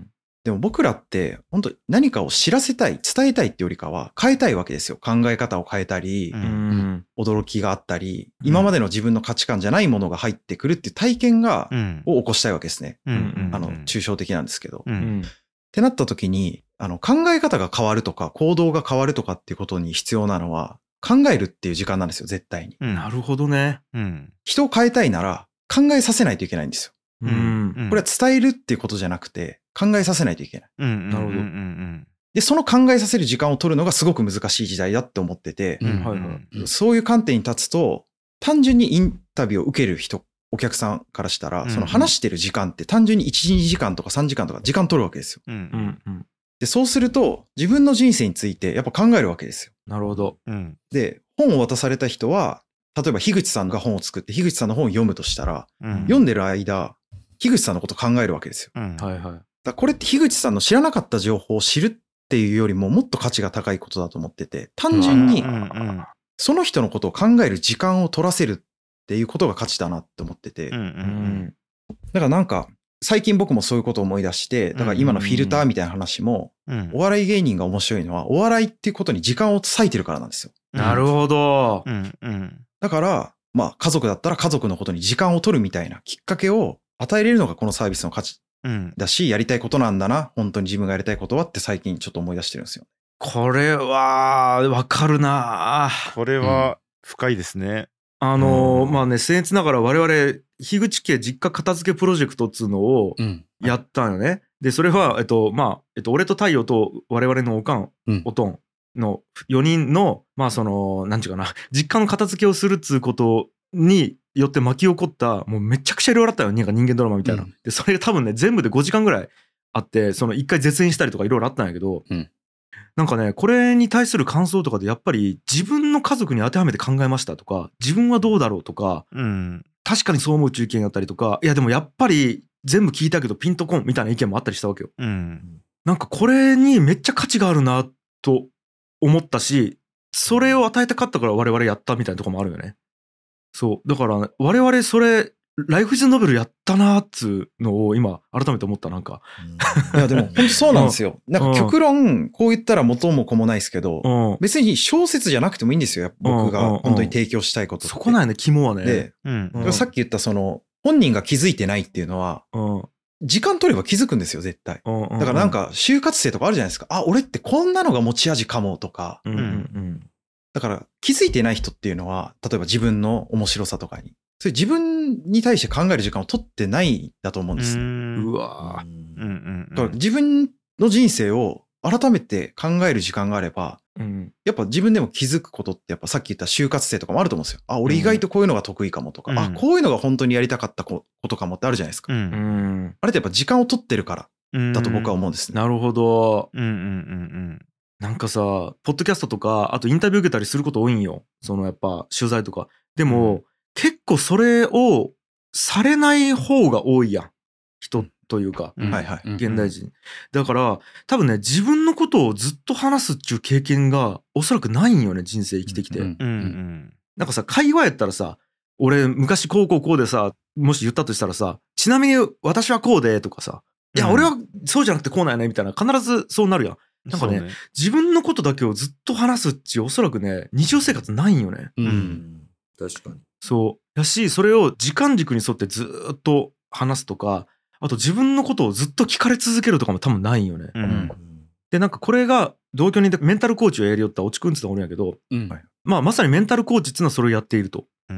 でも僕らって本当何かを知らせたい、伝えたいってよりかは変えたいわけですよ。考え方を変えたり、うん、驚きがあったり、うん、今までの自分の価値観じゃないものが入ってくるっていう体験が、うん、を起こしたいわけですね。うん、あの抽象的なんですけど。うん、ってなった時にあの考え方が変わるとか行動が変わるとかっていうことに必要なのは考えるっていう時間なんですよ、絶対に。 うん、なるほどね、 うん。人を変えたいなら考えさせないといけないんですよ。うん、これは伝えるっていうことじゃなくて考えさせないといけない。うん、なるほど。で、その考えさせる時間を取るのがすごく難しい時代だって思ってて、うんはいはい、そういう観点に立つと単純にインタビューを受ける人、お客さんからしたら、その話してる時間って単純にいち、にじかんとかさんじかんとか時間取るわけですよ。うんうん、で、そうすると自分の人生についてやっぱ考えるわけですよ。 なるほど。 うん、で、本を渡された人は、例えば樋口さんが本を作って樋口さんの本を読むとしたら、うん、読んでる間、樋口さんのことを考えるわけですよ。うんはいはい、だこれって樋口さんの知らなかった情報を知るっていうよりももっと価値が高いことだと思ってて、単純にその人のことを考える時間を取らせるっていうことが価値だなって思ってて、うんうんうん、だからなんか最近僕もそういうことを思い出して、だから今のフィルターみたいな話も、うんうん、お笑い芸人が面白いのはお笑いっていうことに時間を割いてるからなんですよ。 なるほど、 うんうん、だからまあ家族だったら家族のことに時間を取るみたいなきっかけを与えれるのがこのサービスの価値だし、うん、やりたいことなんだな、本当に自分がやりたいことはって最近ちょっと思い出してるんですよ。 これはわかるな。 これは深いですね。 うん、あのー、まあね、僭越ながら我々樋口家実家片付けプロジェクトっつうのをやったんよね。うん、でそれはえっとまあえっと俺と太陽と我々のおかん、うん、おとんのよにんのまあそのなんちゅうかな実家の片付けをするっつうことによって巻き起こったもうめちゃくちゃいろいろあったよ、なんか人間ドラマみたいな、うん、でそれが多分ね全部でごじかんぐらいあって、そのいっかい絶縁したりとかいろいろあったんやけど、うん、なんかねこれに対する感想とかでやっぱり自分の家族に当てはめて考えましたとか、自分はどうだろうとか、うん、確かにそう思う中堅やったりとか、いやでもやっぱり全部聞いたけどピンとこんみたいな意見もあったりしたわけよ、うん、なんかこれにめっちゃ価値があるなと思ったし、それを与えたかったから我々やったみたいなところもあるよね。そうだから、ね、我々それライフイズノベルやったなっつうのを今改めて思った。なんかいやでも本当そうなんですよ。なんか極論こう言ったら元も子もないですけど、うん、別に小説じゃなくてもいいんですよ、僕が本当に提供したいことって、 そこなんやね、肝はね。 で、うんうん、さっき言ったその本人が気づいてないっていうのは、うん、時間取れば気づくんですよ絶対、うんうんうん、だからなんか就活生とかあるじゃないですか、あ俺ってこんなのが持ち味かもとか、うんうんうん、だから気づいてない人っていうのは例えば自分の面白さとかにそれ自分に対して考える時間を取ってないんだと思うんですね。 うわ、 うんうん、だから自分の人生を改めて考える時間があれば、うん、やっぱ自分でも気づくことってやっぱさっき言った就活生とかもあると思うんですよ。あ、俺意外とこういうのが得意かもとか、うん、あ、こういうのが本当にやりたかったことかもってあるじゃないですか。うん、あれってやっぱ時間を取ってるからだと僕は思うんですね。 なるほど。うんうんうんうん。なんかさ、ポッドキャストとかあとインタビュー受けたりすること多いんよ。そのやっぱ取材とか。でも、うん、結構それをされない方が多いやん、人というか、うん、現代人だから多分ね自分のことをずっと話すっていう経験がおそらくないんよね、人生生きてきて、うんうん、なんかさ会話やったらさ、俺昔こうこうこうでさ、もし言ったとしたらさ、ちなみに私はこうでとかさ、いや俺はそうじゃなくてこうなんやねみたいな、必ずそうなるやん。なんか ね, ね自分のことだけをずっと話すっていうおそらくね日常生活ないんよね、うんうん、 確かにそうやし、それを時間軸に沿ってずっと話すとか、あと自分のことをずっと聞かれ続けるとかも多分ないんよね、うん、でなんかこれが同居にメンタルコーチをやりよったおちくんってのがおるんやけど、うん、まあまさにメンタルコーチっていうのはそれをやっていると、うん、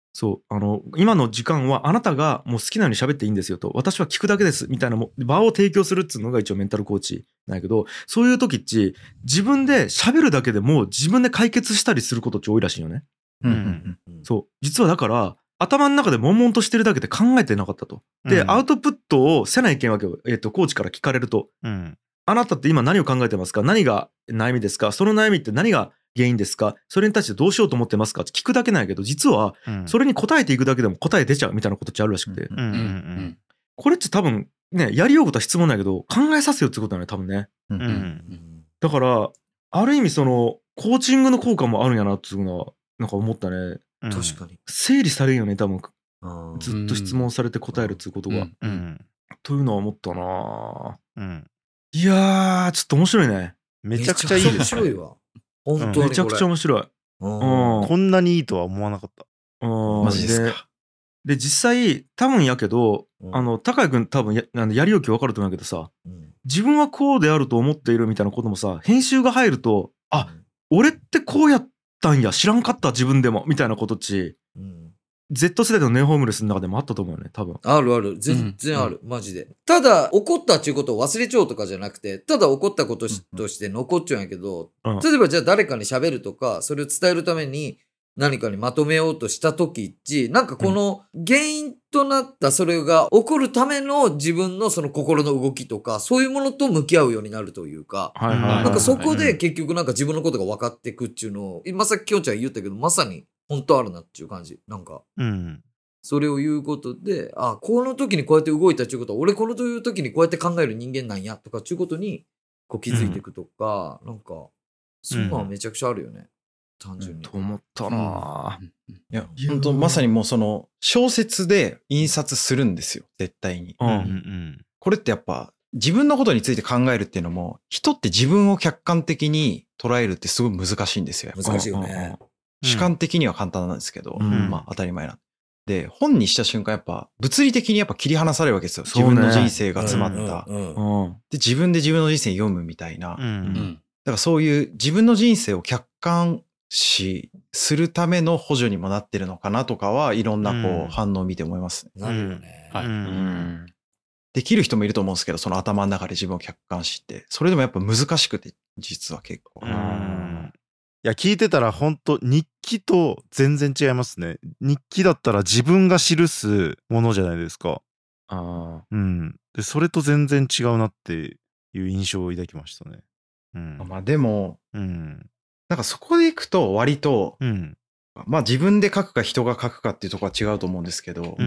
そう、あの、今の時間はあなたがもう好きなように喋っていいんですよと、私は聞くだけですみたいなも場を提供するっていうのが一応メンタルコーチなんやけど、そういう時っち自分で喋るだけでも自分で解決したりすることっち多いらしいよね。 うんうんうん、 そう、実はだから頭の中で悶々としてるだけで考えてなかったと。で、うん、アウトプットをせないけんわけよ。えっと、コーチから聞かれると、うん、あなたって今何を考えてますか？何が悩みですか？その悩みって何が原因ですか？それに対してどうしようと思ってますかって聞くだけなんやけど、実はそれに答えていくだけでも答え出ちゃうみたいなことってあるらしくて、うんうんうん、これって多分ね、やりようことは質問なんやけど考えさせようってことだね、多分ね、うんうん、だからある意味そのコーチングの効果もあるんやなっていうのはなんか思ったね。 確かに整理されるよね、多分ずっと質問されて答えるっていうことが、うんうん、というのは思ったな、うん、いやーちょっと面白いね。 めちゃくちゃいいですね。 面白いわ。本当にこれめちゃくちゃ面白い。 うん、こんなにいいとは思わなかった。 マジですか。 で、で実際多分やけど、うん、あの高井君多分 や, やりよき分かると思うけどさ、うん、自分はこうであると思っているみたいなこともさ、編集が入ると、あ、うん、俺ってこうやったんや、知らんかった自分でもみたいなことっち、うん、Z 世代のネオホームレスの中でもあったと思うよね、多分。 あるある、全然ある、うん、マジで。ただ怒ったっていうことを忘れちゃうとかじゃなくて、ただ怒ったこととして残っちゃうんやけど、うん、例えばじゃあ誰かに喋るとか、それを伝えるために何かにまとめようとした時っち、なんかこの原因となったそれが起こるための自分のその心の動きとか、そういうものと向き合うようになるというか、なんかそこで結局なんか自分のことが分かってくっていうのを、今さっききょんちゃん言ったけど、まさに本当あるなっていう感じ。なんか、うん、それを言うことで、あ、この時にこうやって動いたっていうことは、俺この時にこうやって考える人間なんやとかっていうことにこう気づいていくとか、うん、なんかそういうのはめちゃくちゃあるよね、うん、単純に。 と思ったな、 うん、いや本当まさにもうその小説で印刷するんですよ、絶対に、うんうんうん、これってやっぱ自分のことについて考えるっていうのも、人って自分を客観的に捉えるってすごい難しいんですよ。 難しいよね。 主観的には簡単なんですけど、うん、まあ当たり前なんで、本にした瞬間やっぱ物理的にやっぱ切り離されるわけですよ。自分の人生が詰まった、うんうんうん、で自分で自分の人生読むみたいな、うんうん、だからそういう自分の人生を客観視するための補助にもなってるのかなとかは、いろんなこう反応を見て思いますね。 なるよね、はい、うん、 できる人もいると思うんですけど、その頭の中で自分を客観視って、それでもやっぱ難しくて、実は結構、うん、 いや聞いてたら本当日記と全然違いますね。日記だったら自分が記すものじゃないですか。あ、うん、でそれと全然違うなっていう印象を抱きましたね。うん、 まあでも、うん、なんかそこでいくと割と、うん、まあ自分で書くか人が書くかっていうところは違うと思うんですけど、うん、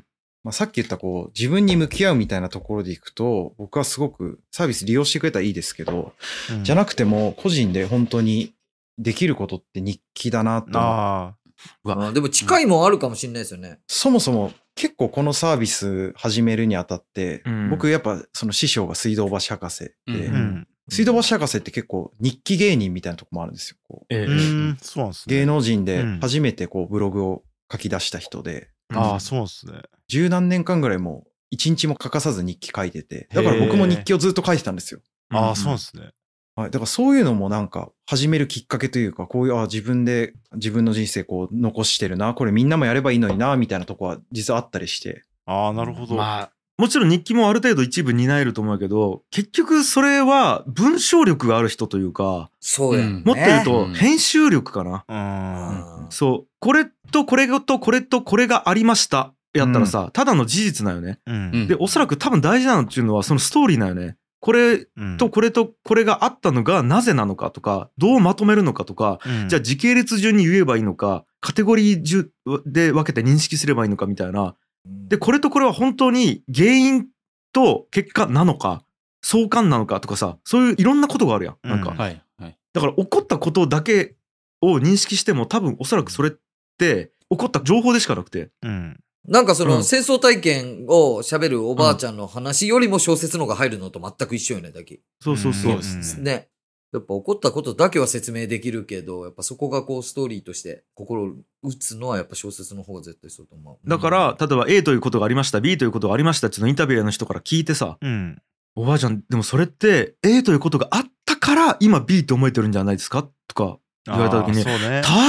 まあ、さっき言ったこう自分に向き合うみたいなところでいくと、僕はすごくサービス利用してくれたらいいですけど、うん、じゃなくても個人で本当にできることって日記だなと。ああ、でも近いもんあるかもしれないですよね、うん、 そもそも結構このサービス始めるにあたって、うん、僕やっぱその師匠が水道橋博士で、うん、水道橋博士って結構日記芸人みたいなとこもあるんですよ。こう、 えー、そうなんですね。 芸能人で初めてこうブログを書き出した人で、 うん、ああそうですね。 十何年間ぐらいもう一日も欠かさず日記書いてて、だから僕も日記をずっと書いてたんですよ。 ああそうですね。 はい、だからそういうのもなんか始めるきっかけというか、こういうあ自分で自分の人生こう残してるな、これみんなもやればいいのになみたいなとこは実はあったりして。 ああなるほど。 まあもちろん日記もある程度一部担えると思うけど、結局それは文章力がある人というか、 そうやね、 もっと言うと編集力かな、うん、そうこれとこれとこれとこれがありましたやったらさ、うん、ただの事実なよね、うん、でおそらく多分大事なのっていうのはそのストーリーなよね。これとこれとこれがあったのがなぜなのかとか、どうまとめるのかとか、うん、じゃあ時系列順に言えばいいのか、カテゴリー順で分けて認識すればいいのかみたいな。でこれとこれは本当に原因と結果なのか相関なのかとかさ、そういういろんなことがあるやん。なんか、うんはいはい、だから起こったことだけを認識しても多分おそらくそれって起こった情報でしかなくて、うん、 なんかその戦争体験を喋るおばあちゃんの話よりも小説のが入るのと全く一緒よね、だけ。 そうそうそう、 うん、ね。やっぱ起こったことだけは説明できるけど、やっぱそこがこうストーリーとして心を打つのはやっぱ小説の方が絶対そうと思う。 だから例えば A ということがありました、 B ということがありましたっていうのをインタビュアーの人から聞いてさ、うん、おばあちゃんでもそれって A ということがあったから今 B って思えてるんじゃないですかとか言われた時に、ね、確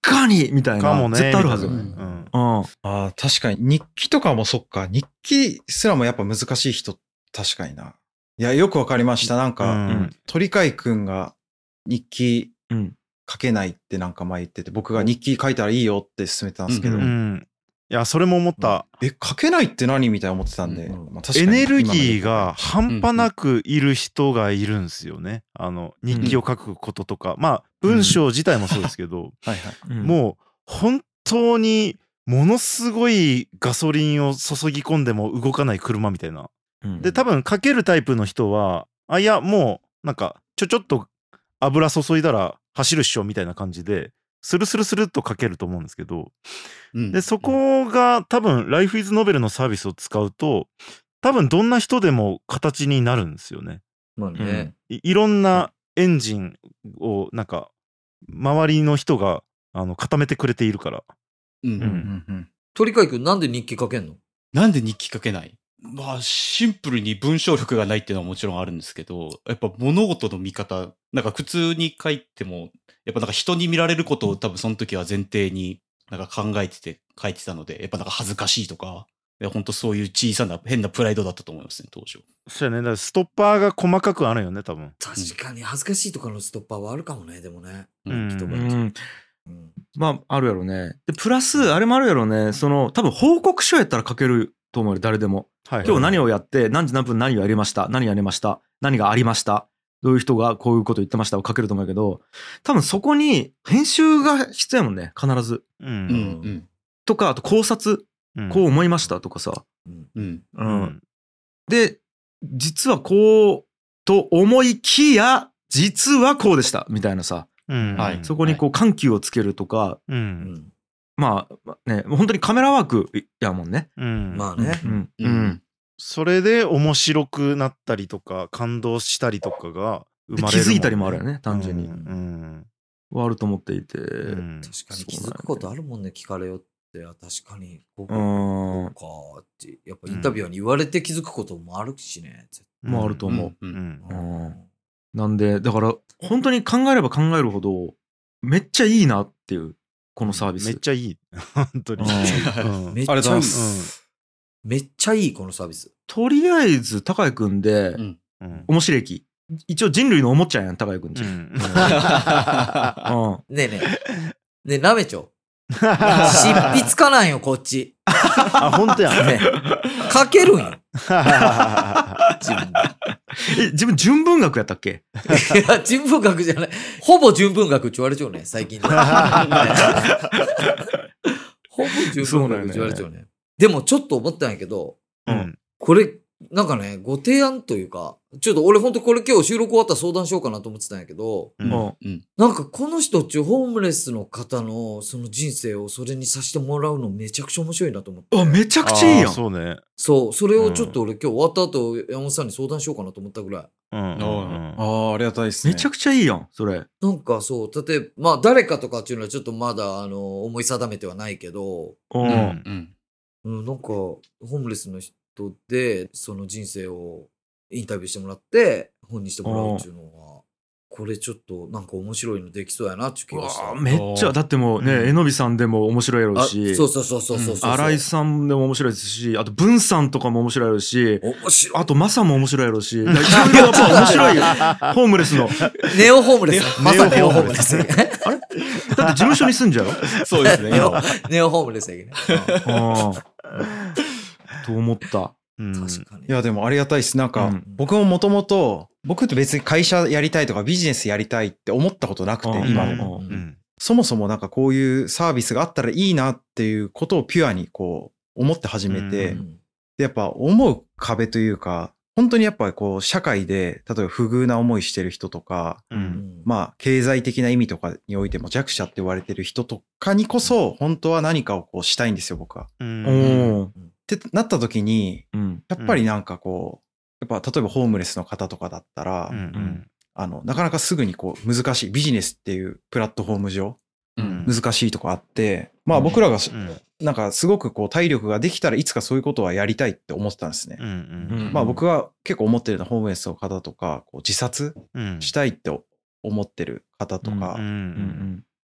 かにみたいな。 かもね。 絶対あるはず。 うん。 うん。 ああ、確かに。日記とかもそっか。日記すらもやっぱ難しい人、確かにな。いや、よくわかりました。なんか、うん、鳥飼くんが日記書けないってなんか前言ってて、僕が日記書いたらいいよって勧めてたんですけど。うんうん、 いや、それも思った。 え、書けないって何みたいな思ってたんで。 うんまあ、確かにエネルギーが半端なくいる人がいるんですよね。あの、日記を書くこととか。うん、まあ、文章自体もそうですけど、うんはいはい、もう本当にものすごいガソリンを注ぎ込んでも動かない車みたいな。うん、で、多分書けるタイプの人は、あ、いや、もう、なんか、ちょちょっと油注いだら走るっしょみたいな感じで、スルスルスルっと書けると思うんですけど、うん、で、そこが多分、Life is Novel のサービスを使うと、多分どんな人でも形になるんですよね。 まあね。 い, いろんなエンジンを、なんか、周りの人が、あの、固めてくれているから。 うんうんうんうん。鳥飼くんなんで日記書けんの？ なんで日記書けない？まあ、シンプルに文章力がないっていうのはもちろんあるんですけど、やっぱ物事の見方、なんか普通に書いても、やっぱなんか人に見られることを多分その時は前提になんか考えてて書いてたので、やっぱなんか恥ずかしいとか、いや本当そういう小さな変なプライドだったと思いますね、当初。 そうやね。だからストッパーが細かくあるよね、多分。 確かに恥ずかしいとかのストッパーはあるかもね、でもね。 うん。うん、まあ、あるやろね。で、プラス、あれもあるやろね。その、多分報告書やったら書けると思うよ、誰でも。はいはいはい、今日何をやって、何時何分何をやりました、何やりました、何がありました、どういう人がこういうこと言ってましたを書けると思うけど、多分そこに編集が必要やもんね、必ず。うんうん、とか、あと考察、うん、こう思いましたとかさ。うんうん、で、実はこうと思いきや、実はこうでしたみたいなさ。うんはい、そこにこう緩急をつけるとか、うん、まあね、本当にカメラワークやもんね。 うん、まあね、うんうん、それで面白くなったりとか感動したりとかが生まれる、ね、 気づいたりもあるよね、単純に、うんうん、はあると思っていて、うん、 確かに気づくことあるもんね、聞かれよって。確かにこうかってやっぱインタビュアーに言われて気づくこともあるしね、 うん、もあると思う、うんうんうん、なんでだから本当に考えれば考えるほどめっちゃいいなっていうこのサービス。 めっちゃいい。本当に。 うん、めっちゃいい。うん、めっちゃいい、このサービス。 とりあえず、高井くんで、うんうん、面白いき。一応人類のおもちゃやん、高井くんち。うんうん、ねえねえ。ねえ、なめちょ。執筆家なんよ、こっち。 あ、本当やね。 書けるんよ。自分え、自分純文学やったっけ？ いや、純文学じゃない。ほぼ純文学って言われちゃうね、最近。ほぼ純文学って言われちゃうね。でもちょっと思ったんやけど、うん、これ、なんかね、ご提案というか、ちょっと俺ほんとこれ今日収録終わったら相談しようかなと思ってたんやけど、うんうん、なんかこの人っちゅうホームレスの方のその人生をそれにさせてもらうのめちゃくちゃ面白いなと思って。 あ、めちゃくちゃいいやん。 そうね。 そう、それをちょっと俺今日終わった後、山本さんに相談しようかなと思ったぐらい。うんうんうん、 ああ、ありがたいですね。 めちゃくちゃいいやん、それ。 なんかそう、例えば、まあ誰かとかっていうのはちょっとまだあの思い定めてはないけど、うんうんうん、なんかホームレスの人でその人生をインタビューしてもらって本にしてもらうっていうのはこれちょっとなんか面白いのできそうやなっていう気がした。 めっちゃだってもうね、えのびさんでも面白いやろうし、 そうそうそうそうそうそう、 新井さんでも面白いですし、あと文さんとかも面白いやろうし、面白い、あとマサも面白いやろうし、いろいろやっぱ面白いよ。ホームレスのネオホームレス、まさネオホームレス。あれ？だって事務所に住んじゃう？ そうですね。 ネオホームレスやけどね。 と思った。 うん、確かに。 いやでもありがたいです。なんか、うん、僕ももともと僕って別に会社やりたいとかビジネスやりたいって思ったことなくて、うん、今でも、うん、そもそもなんかこういうサービスがあったらいいなっていうことをピュアにこう思って始めて、うん、でやっぱ思う壁というか本当にやっぱりこう社会で例えば不遇な思いしてる人とか、うん、まあ経済的な意味とかにおいても弱者って言われてる人とかにこそ本当は何かをこうしたいんですよ、僕は。うんってなった時に、うん、やっぱりなんかこうやっぱ例えばホームレスの方とかだったら、うんうん、あのなかなかすぐにこう難しいビジネスっていうプラットフォーム上、うん、難しいとこあって、まあ僕らが、うん、なんかすごくこう体力ができたらいつかそういうことはやりたいって思ってたんですね。うんうん、まあ僕は結構思ってるのはホームレスの方とかこう自殺したいって思ってる方とか、うんうんうん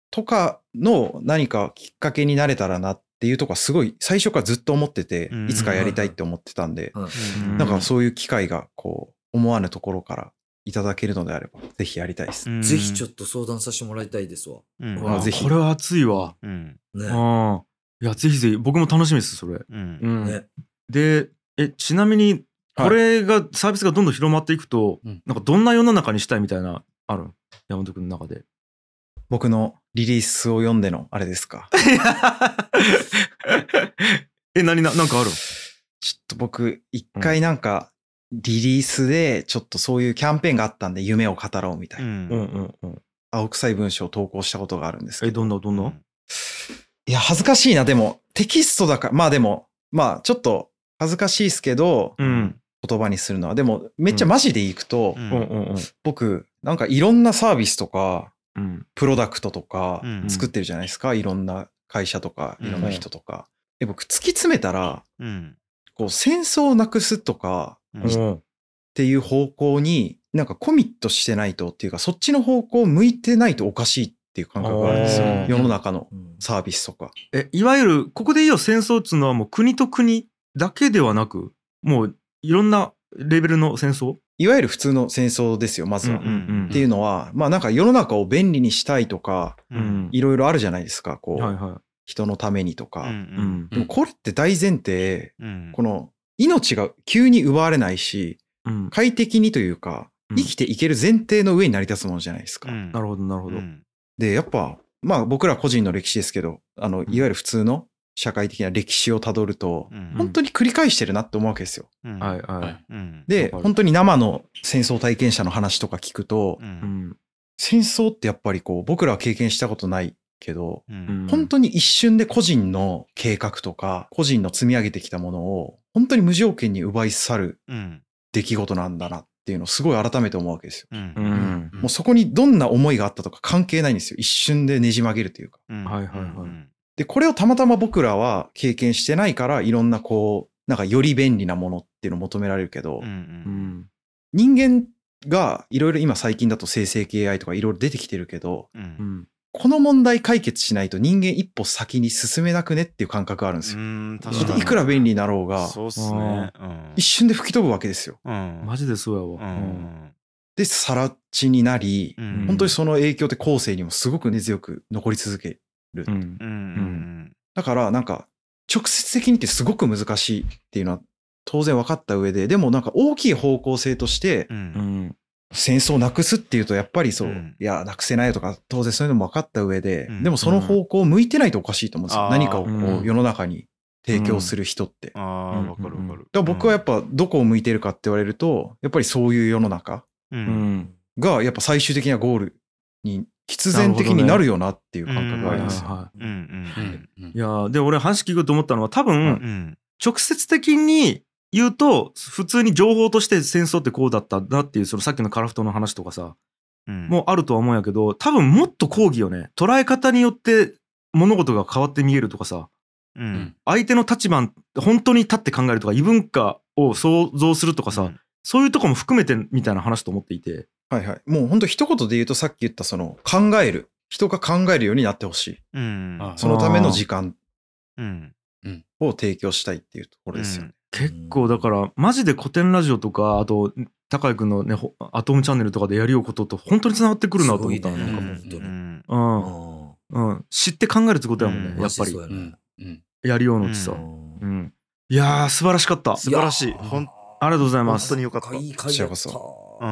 とかの何かきっかけになれたらなっていうとこはすごい最初からずっと思ってて、いつかやりたいって思ってたんで、なんかそういう機会がこう思わぬところからいただけるのであればぜひやりたいです。 ぜひちょっと相談させてもらいたいですわ。 あぜひ。これは熱いわ。うん、ね。あいやぜひぜひ僕も楽しみですそれ。うんうんね、でえちなみにこれが、はい、サービスがどんどん広まっていくと、うん、なんかどんな世の中にしたいみたいなある山本君の中で。 僕のリリースを読んでのあれですか。 え何ななんかある？ ちょっと僕一回なんかリリースでちょっとそういうキャンペーンがあったんで夢を語ろうみたいな、うんうんうん、青臭い文章を投稿したことがあるんですけど。 えどんなどんな？ いや恥ずかしいな。でもテキストだからまあでもまあちょっと恥ずかしいですけど、うん、言葉にするのはでもめっちゃマジでいくと、うん、僕なんかいろんなサービスとか、うん、プロダクトとか作ってるじゃないですか、うん、いろんな会社とかいろんな人とか、うん、で僕突き詰めたら、うん、こう戦争をなくすとか、うん、っていう方向になんかコミットしてないとっていうかそっちの方向を向いてないとおかしいっていう感覚があるんですよ、世の中のサービスとか。 えいわゆるここでいいよ戦争っていうのはもう国と国だけではなくもういろんなレベルの戦争、 いわゆる普通の戦争ですよまずは、うんうんうん、っていうのはまあなんか世の中を便利にしたいとか、うん、いろいろあるじゃないですかこう、はいはい、人のためにとか、うんうん、でもこれって大前提、うん、この命が急に奪われないし、うん、快適にというか、うん、生きていける前提の上に成り立つものじゃないですか、うん、 なるほどなるほど、うん、 でやっぱまあ僕ら個人の歴史ですけどあのいわゆる普通の社会的な歴史をたどると、うん、本当に繰り返してるなって思うわけですよ、うんはいはい、で本当に生の戦争体験者の話とか聞くと、うん、戦争ってやっぱりこう僕らは経験したことないけど、うん、本当に一瞬で個人の計画とか個人の積み上げてきたものを本当に無条件に奪い去る出来事なんだなっていうのをすごい改めて思うわけですよ、うんうん、もうそこにどんな思いがあったとか関係ないんですよ。一瞬でねじ曲げるというか、うん、はいはいはいで、これをたまたま僕らは経験してないから、いろんなこう、なんかより便利なものっていうのを求められるけど、うんうん、人間がいろいろ今最近だと生成系 エーアイ とかいろいろ出てきてるけど、うん、この問題解決しないと人間一歩先に進めなくねっていう感覚があるんですよ。うん確かにいくら便利になろうが、そうっすね、うん、一瞬で吹き飛ぶわけですよ。 うん、マジでそうやわ。うん、 で、さら地になり、うん、本当にその影響って後世にもすごく根強く残り続ける。うんうんうん、だからなんか直接的にってすごく難しいっていうのは当然分かった上ででもなんか大きい方向性として、うん、戦争をなくすっていうとやっぱりそう、うん、いやなくせないとか当然そういうのも分かった上で、うん、でもその方向を向いてないとおかしいと思うんですよ、うん、何かをこう世の中に提供する人って、うん、あ分かる分かる。だから僕はやっぱどこを向いてるかって言われるとやっぱりそういう世の中がやっぱ最終的なゴールに必然的になるよなっていう感覚があります。 いやで俺話聞くと思ったのは多分、うん、直接的に言うと普通に情報として戦争ってこうだったなっていうそのさっきのカラフトの話とかさ、うん、もうあるとは思うんやけど多分もっと講義よね捉え方によって物事が変わって見えるとかさ、うん、相手の立場本当に立って考えるとか異文化を想像するとかさ、うん、そういうとこも含めてみたいな話と思っていて。 はいはい。もう本当一言で言うとさっき言ったその考える。人が考えるようになってほしい。うん、そのための時間を提供したいっていうところですよね。 うん、結構だからマジで古典ラジオとかあと高井くんのねアトムチャンネルとかでやりようことと本当につながってくるなと思ったの、ね、なんか本当に、うんうん、知って考えるってことやもんね、うん、やっぱり、うん、やりようのってさ、うんうん、いやー素晴らしかった。 素晴らしい。ほんありがとうございます。 本当によかった。 いい回だった。 うん、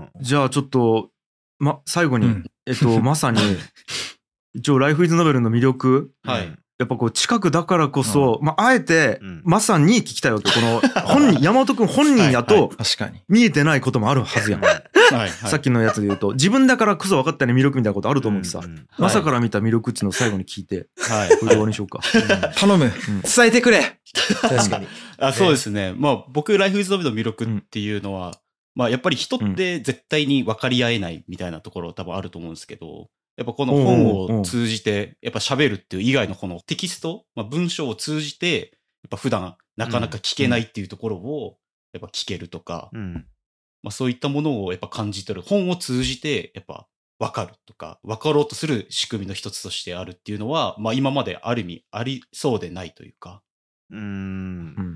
じゃあちょっと、ま、最後に、うん、えっとまさに一応ライフイズノベルの魅力、はい、やっぱこう近くだからこそ、うんまあ、あえて、うん、まさに聞きたいわけこの本人山本くん本人やと見えてないこともあるはずやん、はいはい、さっきのやつで言うと自分だからこそ分かったよね魅力みたいなことあると思ってさ、うんうん、まさから見た魅力っていうのを最後に聞いて、はい、これで終わりにしようか、 はい、頼む、うん、伝えてくれ。 確かにあそうですね、まあ僕ライフイズノベルの魅力っていうのは、うんまあやっぱり人って絶対に分かり合えないみたいなところ多分あると思うんですけど、やっぱこの本を通じてやっぱ喋るっていう以外のこのテキスト、まあ、文章を通じてやっぱ普段なかなか聞けないっていうところをやっぱ聞けるとか、うんまあ、そういったものをやっぱ感じ取る本を通じてやっぱ分かるとかか分かろうとする仕組みの一つとしてあるっていうのは、まあ今まである意味ありそうでないというか。 うーん。うん、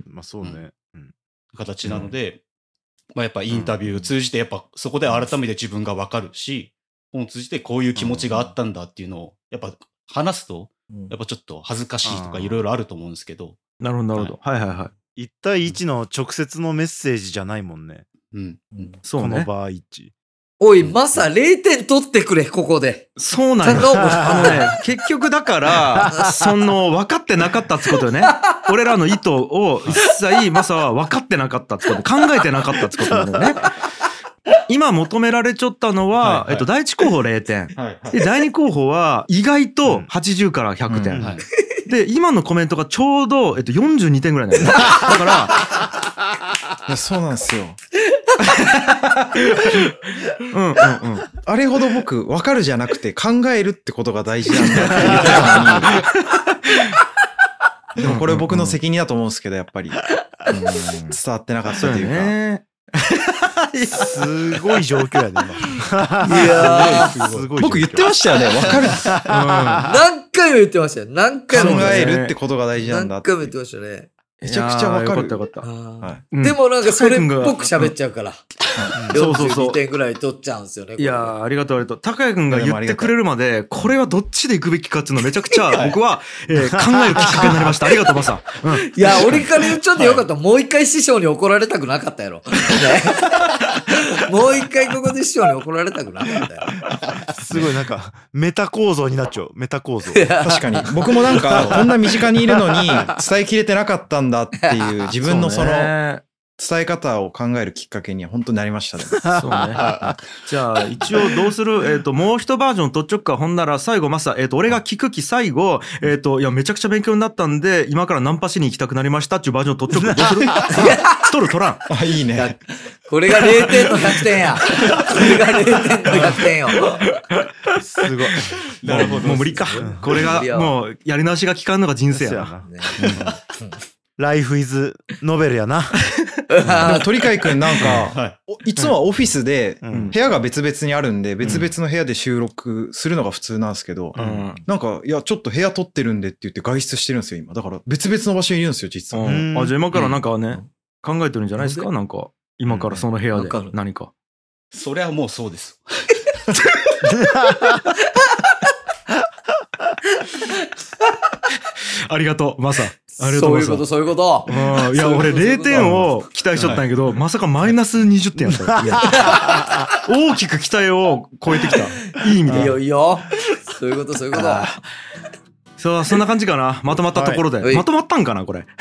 まあそうね。うん、 形なので、うん、まあやっぱインタビューを通じてやっぱそこで改めて自分が分かるし、本を通じてこういう気持ちがあったんだっていうのをやっぱ話すと、やっぱちょっと恥ずかしいとかいろいろあると思うんですけど。 なるほどなるほど。はい、はい、はいはい。 一対一の直接のメッセージじゃないもんね。 うん。うん、 そうね。 この場合。 おい、マサれいてん取ってくれ、ここで。 そうなんだ。あのね、結局だから、その、分かってなかったってことよね。俺らの意図を一切マサは分かってなかったってこと、考えてなかったってことなんだよね。今求められちゃったのは、はいはい、えっと、第一候補れいてん。はいはい、で、第二候補は意外とはちじゅうからひゃくてん。うんうんはい、で、今のコメントがちょうど、えっと、よんじゅうにてんぐらいなんだよね。だから、 いや、そうなんですよ。 うんうんうん。 あれほど僕、分かるじゃなくて考えるってことが大事なんだって言ってたのに。でもこれ僕の責任だと思うんですけど、やっぱり。うん、伝わってなかったというか。 ね、 すごい状況やね、 今。いやー、 すごい。僕言ってましたよね、分かる。うん、 何回も言ってましたよ。何回も。 考えるってことが大事なんだって。 何回も言ってましたね。 めちゃくちゃわかる。 よかったよかった。 はい、でもなんかそれっぽく喋っちゃうから。よんじゅうにてんぐらい取っちゃうんですよね。 いやー、ありがとうありがとう。高谷くんが言ってくれるまで、これはどっちで行くべきかっていうのめちゃくちゃ僕は、えー、考えるきっかけになりました。ありがとう、マサ。 うん、いや、俺から言っちゃってよかった。はい、もう一回師匠に怒られたくなかったやろ。ね、もう一回ここで師匠に怒られたくなかったよ。 すごいなんか、メタ構造になっちゃう。メタ構造。 確かに。僕もなんか、こんな身近にいるのに伝えきれてなかったんだっていう自分のその伝え方を考えるきっかけには本当になりましたね。 そうね。じゃあ一応どうする、えっ、ー、ともう一バージョン取っちょっか。ほんなら最後マサ、えっ、ー、と俺が聞く気最後、えっ、ー、といやめちゃくちゃ勉強になったんで今からナンパしに行きたくなりましたっていうバージョン取っちょっか。どうする？取る取らん。 あ、いいね。 これがれいてんのひゃくてんや。これがれいてんのひゃくてんよ。 すごい。 なるほど。もう無理か。これがもうやり直しが効かんのが人生やな。 ライフイズノベルやな。 でも鳥飼くんなんか、はい、いつもはオフィスで部屋が別々にあるんで、別々の部屋で収録するのが普通なんですけど、うん、なんかいやちょっと部屋取ってるんでって言って外出してるんですよ今。だから別々の場所にいるんですよ実は。 うん、あ、じゃあ今からなんかね、うん、考えてるんじゃないですか。なんか今からその部屋で何か。 それはもうそうです。 ありがとうマサ。ありがとう。そういうことそういうこと。 うん、いや俺れいてんを期待しとったんやけど、はい、まさかマイナスにじゅってんやった。大きく期待を超えてきた。いい意味で。 いいよいいよ。そういうことそういうこと。 そう、そんな感じかな。まとまったところで。はい、まとまったんかなこれ。い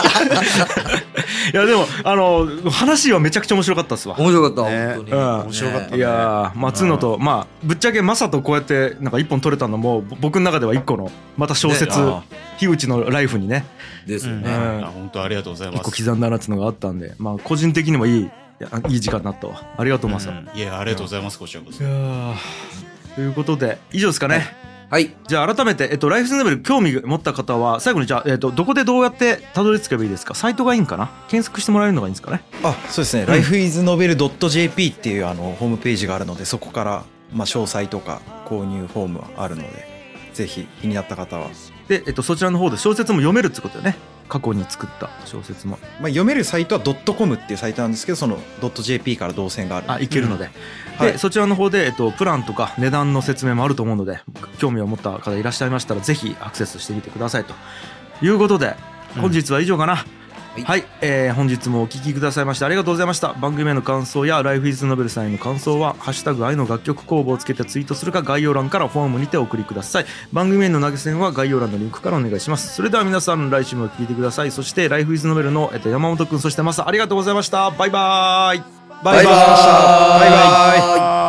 やでもあの話はめちゃくちゃ面白かったっすわ。 面白かった、 ね、 本当に、 うん、面白かった、ね、いやー、まあつのと、うん、まあぶっちゃけマサとこうやってなんか一本取れたのも僕の中では一個のまた小説、ね、樋口のライフにねですよね、 うん、本当ありがとうございます。 一個刻んだなっていうのがあったんで、まあ個人的にもいいいい時間になったわ。ありがとうマサ、うん、 いやありがとうございます。こちらこそ。 いやということで以上ですかね。はいはい。 じゃあ改めて、えっと、ライフイズノベル興味持った方は、最後にじゃあ、えっと、どこでどうやってたどり着けばいいですか？サイトがいいんかな？検索してもらえるのがいいんですかね？ あ、そうですね。うん、ライフイズノベルドットジェーピー っていうあのホームページがあるので、そこから、まあ、詳細とか購入フォームはあるので、ぜひ気になった方は。 で、えっと、そちらの方で小説も読めるってことよね。過去に作った小説も。 まあ、読めるサイトはドットコムっていうサイトなんですけど、そのドットジェーピー から動線がある。 あ、いけるので。うん、で、 はい、 そちらの方で、えっと、プランとか値段の説明もあると思うので、興味を持った方いらっしゃいましたら、ぜひアクセスしてみてくださいということで、本日は以上かな。うんはい、はい、えー、本日もお聞きくださいましてありがとうございました。番組への感想やライフイズノベルさんへの感想はハッシュタグ愛の楽曲工房をつけてツイートするか概要欄からフォームにてお送りください。番組への投げ銭は概要欄のリンクからお願いします。それでは皆さん来週も聞いてください。そしてライフイズノベルの、えっと、山本くんそしてマサありがとうございました。バイバーイ。 バイバーイ。バイバーイ。